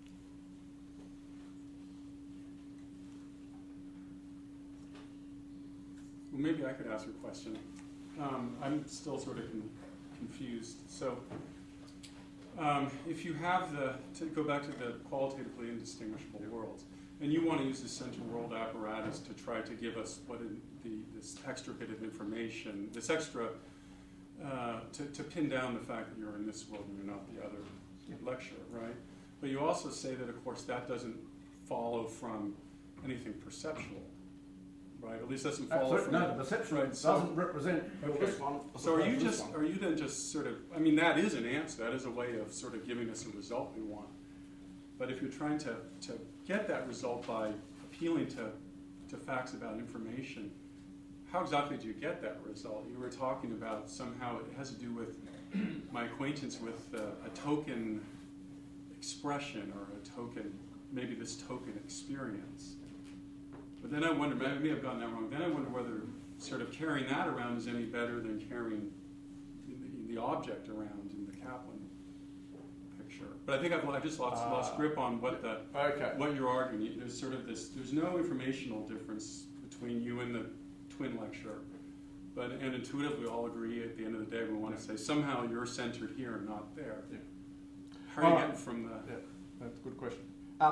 Speaker 1: Well, maybe I could ask a question. I'm still sort of confused. So if you have to go back to the qualitatively indistinguishable worlds, and you want to use the central world apparatus to try to give us this extra bit of information, this extra, to pin down the fact that you're in this world and you're not the other lecturer, right? But you also say that, of course, that doesn't follow from anything perceptual, right? At least doesn't follow from...
Speaker 2: No, the perception doesn't represent this one.
Speaker 1: So are you then just sort of, I mean, that is an answer, that is a way of sort of giving us a result we want. But if you're trying to get that result by appealing to facts about information, how exactly do you get that result? You were talking about somehow it has to do with my acquaintance with a token expression or a token, maybe this token experience. But then I wonder, I may have gotten that wrong, then I wonder whether sort of carrying that around is any better than carrying the object around in the Kaplan picture. But I think I've just lost grip on what you're arguing. There's sort of there's no informational difference between you and the twin lecturer. And intuitively we all agree at the end of the day we want to say somehow you're centered here and not there. Yeah. How are you getting from the...
Speaker 2: Yeah, that's a good question.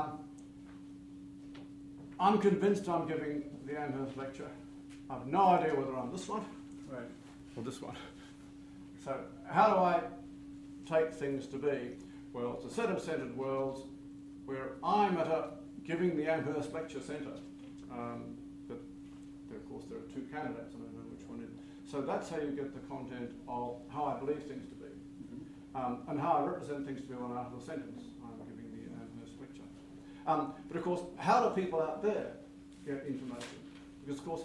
Speaker 2: I'm convinced I'm giving the Amherst lecture. I have no idea whether I'm this one or this one. So how do I take things to be? Well, it's a set of centered worlds where I'm giving the Amherst lecture center. But of course, there are two candidates, and I don't know which one it is. So that's how you get the content of how I believe things to be, and how I represent things to be when I have a sentence. I'm giving the Amherst lecture. But of course, how do people out there get information? Because of course,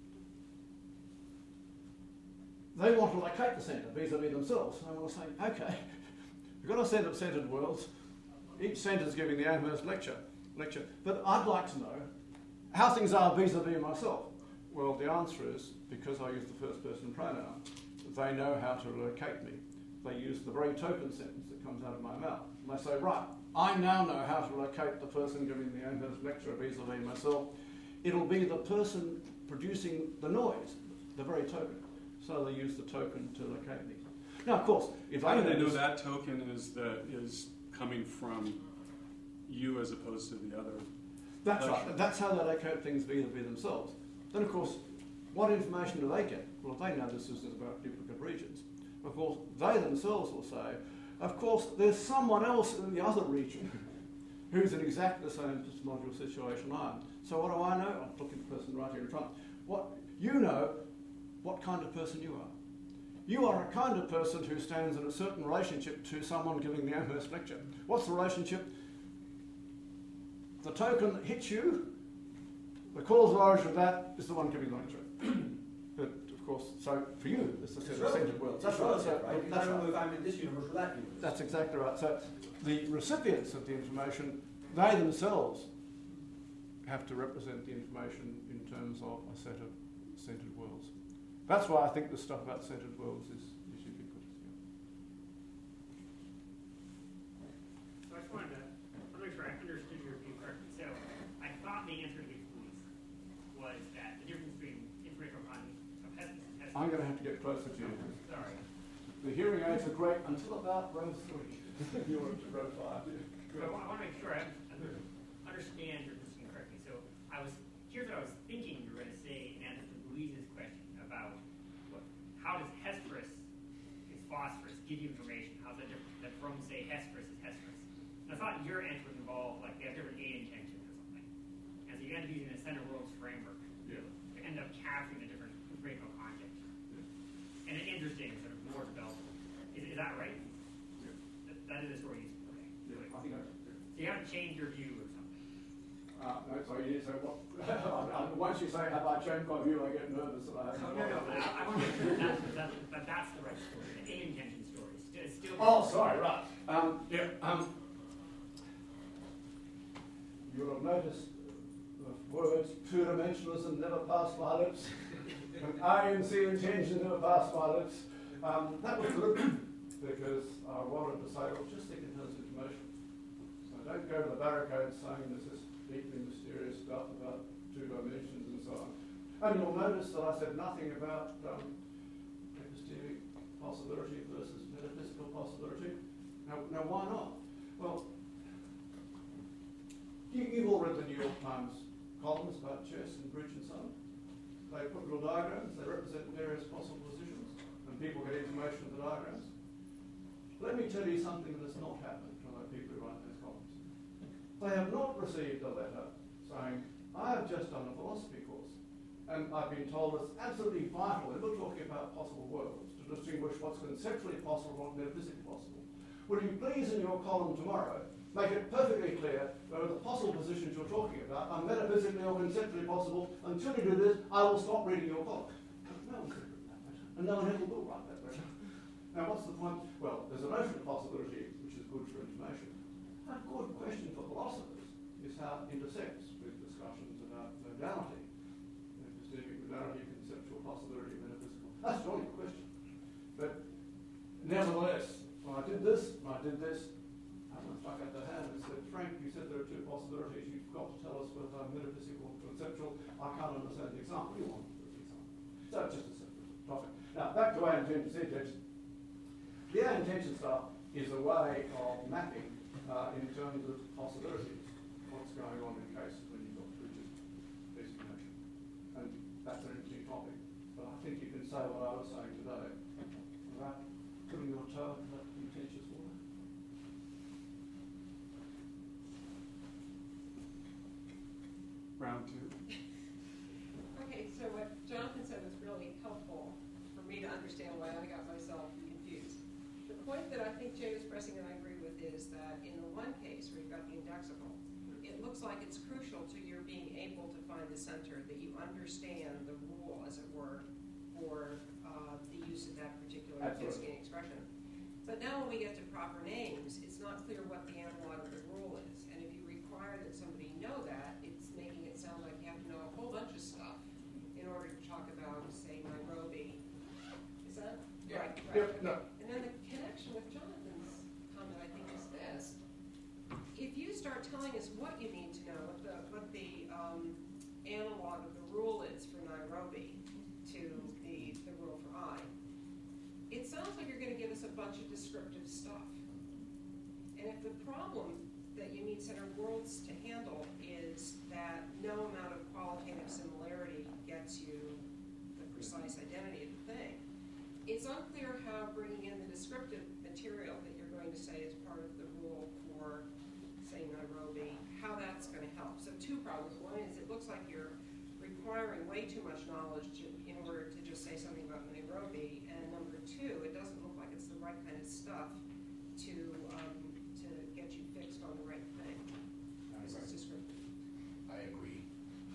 Speaker 2: they want to locate the centre vis-a-vis themselves. And they want to say, okay, we've got a set of centred worlds. Each centre is giving the Amherst lecture. But I'd like to know how things are vis-a-vis myself. Well, the answer is, because I use the first person pronoun, they know how to locate me. They use the very token sentence that comes out of my mouth. And they say, right, I now know how to locate the person giving the Amherst lecture vis-a-vis myself. It'll be the person producing the noise, the very token. So they use the token to locate me. Now, of course, if
Speaker 1: How do they know
Speaker 2: this,
Speaker 1: that token is coming from you as opposed to the other?
Speaker 2: that's right. That's how they locate things vis-a-vis themselves. Then, of course, what information do they get? Well, if they know this is about duplicate regions, of course, they themselves will say, of course, there's someone else in the other region who's in exactly the same module situation I am. So what do I know? I'm looking at the person right here in front. You know what kind of person you are. You are a kind of person who stands in a certain relationship to someone giving the Amherst lecture. What's the relationship? The token that hits you, the causal origin of that is the one giving the lecture. But of course, so for you, it's the set of centred worlds. That's right. So,
Speaker 8: right?
Speaker 2: that's
Speaker 8: I don't
Speaker 2: right.
Speaker 8: know if I'm in this universe or that universe.
Speaker 2: That's exactly right. So the recipients of the information, they themselves have to represent the information in terms of a set of centred worlds. That's why I think the stuff about centred worlds is ubiquitous.
Speaker 9: So I just wanted to make sure I understood your view correctly. So I thought the answer to these police was that the difference between informational content of pesticide and
Speaker 2: I'm going to have to get closer to you.
Speaker 9: sorry.
Speaker 2: The hearing aids are great until about row 3. You want to row 5.
Speaker 9: So I want to make sure I understand your position correctly. So here's what I was thinking you were going to say in answer to Louise's question about how does Hesperus, is phosphorus, give you information? How's that different than from, say, Hesperus is Hesperus? And I thought your answer would involve, like, they have different A intentions or something. And so you end up using a center worlds framework to end up capturing the different informational context. And an interesting, sort of more developed. Is that right? Yeah. That is the story you okay.
Speaker 2: Yeah, I think
Speaker 9: So you haven't changed your view or something?
Speaker 2: no, sorry, you didn't say what? Once you say, have I changed my view, I get nervous that I have.
Speaker 9: No, I want to make sure that's the right story. The A intention story is still.
Speaker 2: Oh, sorry, right. You'll have noticed the words two-dimensionalism never passed my lips, and A and C intention never passed my lips. That was deliberate because I wanted to say, well, just think in terms of information. So don't go to the barricades saying there's this deeply mysterious stuff about two dimensions and so on. And you'll notice that I said nothing about epistemic possibility versus metaphysical possibility. Now why not? Well, you've all read the New York Times columns about chess and bridge and so on. They put little diagrams, they represent various possible positions, and people get information of the diagrams. Let me tell you something that has not happened to the people who write those columns. They have not received a letter saying, I have just done a philosophy course, and I've been told it's absolutely vital, and we're talking about possible worlds, to distinguish what's conceptually possible and what's metaphysically possible. Will you please, in your column tomorrow, make it perfectly clear whether the possible positions you're talking about are metaphysically or conceptually possible? Until you do this, I will stop reading your column. No one's going to read that letter, and no one ever will write that letter. Now, what's the point? Well, there's a notion of possibility which is good for information. A good question for philosophers is how it intersects with discussions about modality, epistemic modality, conceptual possibility, metaphysical. That's the only question. But nevertheless, when I did this, I stuck out the hand and said, Frank, you said there are two possibilities. You've got to tell us whether they're metaphysical or conceptual. I can't understand the example. You want the example. So it's just a separate topic. Now, back to A intention, C intention. The A intention stuff is a way of mapping in terms of possibilities what's going on in cases when you've got rigid estimation. And that's an interesting topic. But I think you can say what I was saying today about putting your toe in that contentious water.
Speaker 1: Round 2.
Speaker 5: Okay, so what Jonathan said was really helpful for me to understand why I got myself confused. The point that I think Jay was pressing and I agree with is that in the one case where you've got the indexable, it looks like it's crucial to your being able to find the center, that you understand the rule, as it were, for the use of that particular Minsky expression. But now when we get to proper names, it's not clear what the analog of the rule is. And if you require that somebody know that, it's making it sound like you have to know a whole bunch of stuff in order to talk about, say, Nairobi. Is that right?
Speaker 2: Yep, no.
Speaker 5: And then the connection with Jonathan's comment, I think, is this. If you start telling us what you need to know, what the analog of the rule is for Nairobi to the rule for I, it sounds like you're going to give us a bunch of descriptive stuff. And if the problem that you need center worlds to handle is that no amount of qualitative similarity gets you the precise identity of the thing, it's unclear how bringing in the descriptive material that you're going to say is part of the rule for, say, Nairobi, how that's going to help. So two problems. One is it looks like you're requiring way too much knowledge in order to just say something about Nairobi. And number two, it doesn't look like it's the right kind of stuff to get you fixed on the right thing. This is descriptive.
Speaker 8: I agree.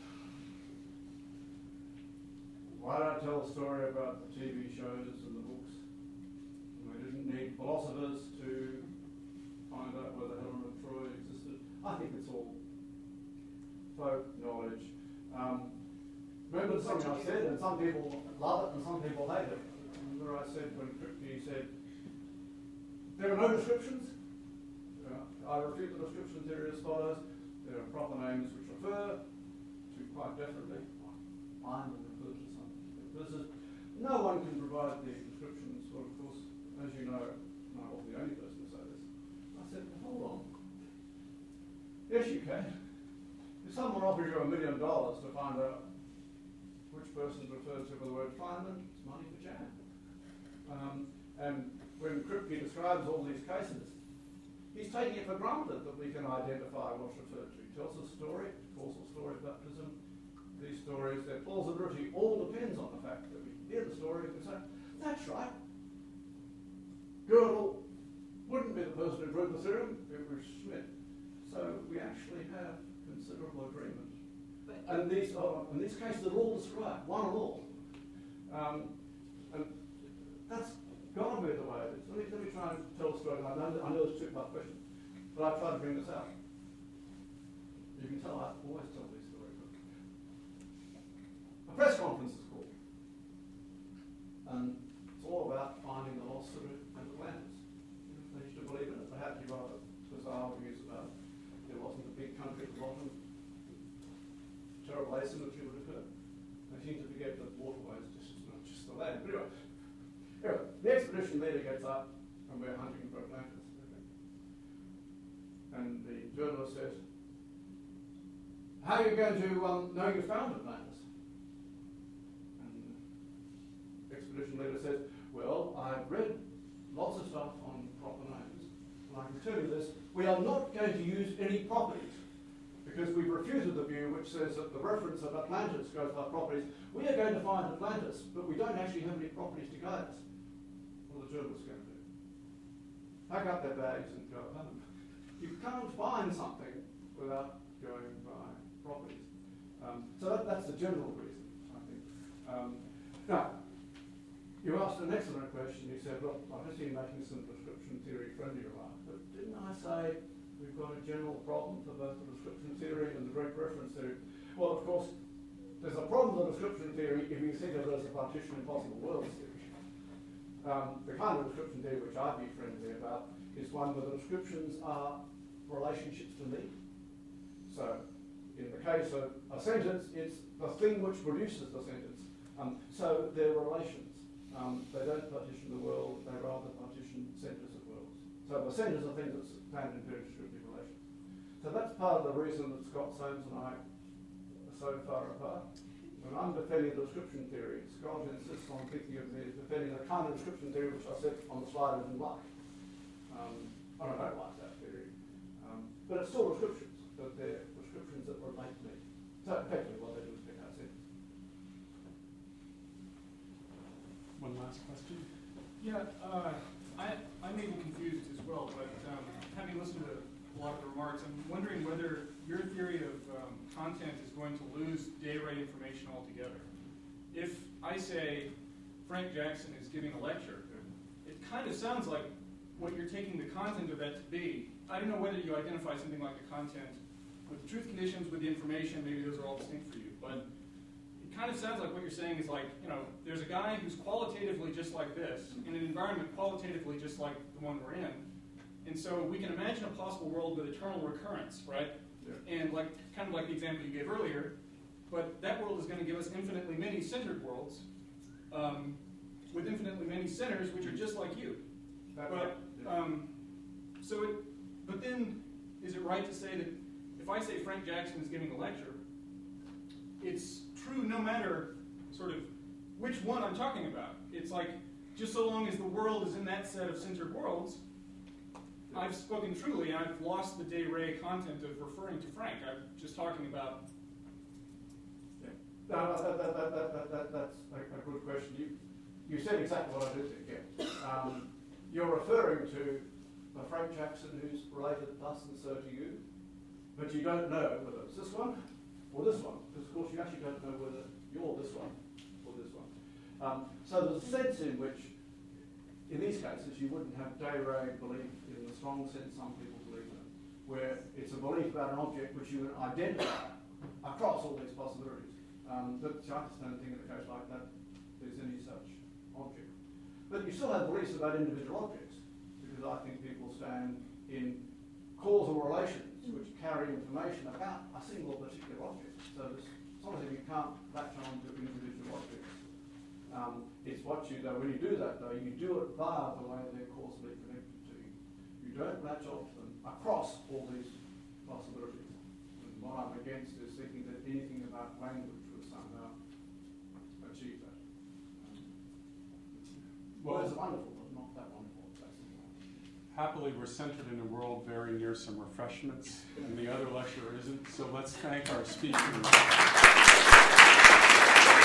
Speaker 2: Why don't I tell a story about the TV shows and the books? We didn't need philosophers to find out whether Helen of Troy existed. I think it's all folk knowledge. Remember something I said, and some people love it and some people hate it. Remember I said when Kripke said, there are no descriptions. I refute the description theory as follows. There are proper names which refer to quite definitely. Find and refer to something. No one can provide the descriptions. Well, of course, as you know, I wasn't the only person to say this. I said, hold on. Yes, you can. If someone offers you $1 million to find out which person refers to with the word Feynman, it's money for jam. And when Kripke describes all these cases, he's taking it for granted that we can identify what's referred to. He tells a story, calls a story of baptism. These stories, their plausibility all depends on the fact that we hear the story and say, that's right. Gödel wouldn't be the person who proved the theorem, it was Schmidt. So we actually have considerable agreement. And these cases are all described, one and all. And that's got to be the way it is. Let me try and tell a story. I know it's a two-part question, but I try to bring this out. You can tell I always tell these stories. A press conference is called, and it's all about finding the lost city and Atlantis. They used to believe in it. They had to rather bizarre views about there wasn't a big country at the bottom. Terrible asymmetry would occur. They seem to forget that waterways just not just the land. But anyway, the expedition leader gets up and we're hunting for Atlantis. And the journalist says, how are you going to know you found Atlantis? And the expedition leader says, well, I've read lots of stuff on proper names. And I can tell you this, we are not going to use any properties. Because we've refuted the view which says that the reference of Atlantis goes by properties. We are going to find Atlantis, but we don't actually have any properties to guide us. What the journalists going to do? Pack up their bags and go home. You can't find something without going by properties. So that's the general reason, I think. Now, you asked an excellent question. You said, look, I have seen making some description theory friendly remarks, but didn't I say we've got a general problem for both the description theory and the direct reference theory? Well, of course, there's a problem with the description theory if you think of it as a partition in possible worlds theory. The kind of description theory which I'd be friendly about is one where the descriptions are relationships to me. So, in the case of a sentence, it's the thing which produces the sentence. So they're relations. They don't partition the world, they rather partition centres of worlds. So the centres are things that stand in very descriptive relations. So that's part of the reason that Scott Soames and I are so far apart. When I'm defending the description theory, Scott insists on thinking of me as defending the kind of description theory which I said on the slide I didn't like. I don't like that theory. But it's still descriptions, but they're descriptions that relate to me. So effectively what they do is pick out sentences.
Speaker 1: last question?
Speaker 8: Yeah, I may be confused as well, but having listened to a lot of the remarks, I'm wondering whether your theory of content is going to lose day rate information altogether. If I say Frank Jackson is giving a lecture, it kind of sounds like what you're taking the content of that to be. I don't know whether you identify something like the content with the truth conditions, with the information, maybe those are all distinct for you, but it kind of sounds like what you're saying is like, there's a guy who's qualitatively just like this, in an environment qualitatively just like the one we're in, and so we can imagine a possible world with eternal recurrence, right? Yeah. And kind of like the example you gave earlier, but that world is going to give us infinitely many centered worlds with infinitely many centers, which are just like you. But then, is it right to say that if I say Frank Jackson is giving a lecture, it's true no matter sort of which one I'm talking about? It's like, just so long as the world is in that set of centered worlds, I've spoken truly, and I've lost the de re content of referring to Frank. I'm just talking about...
Speaker 2: No, that's a good question. You said exactly what I did think, yeah. You're referring to a Frank Jackson who's related thus and so to you, but you don't know whether it's this one or this one, because of course you actually don't know whether you're this one or this one. So there's a sense in which, in these cases, you wouldn't have de re belief in the strong sense some people believe in, where it's a belief about an object which you would identify across all these possibilities. But I just don't think in a case like that there's any such object. But you still have beliefs about individual objects, because I think people stand in causal relations which carry information about a single particular object. So it's not as if you can't latch on to individual objects. It's what you do. When you do that, though, you do it via the way they're causally connected to you. You don't latch on to them across all these possibilities. And what I'm against is thinking that anything about language would somehow achieve that. Well, it's wonderful, but not that wonderful.
Speaker 1: Happily, we're centered in a world very near some refreshments, and the other lecturer isn't, so let's thank our speakers.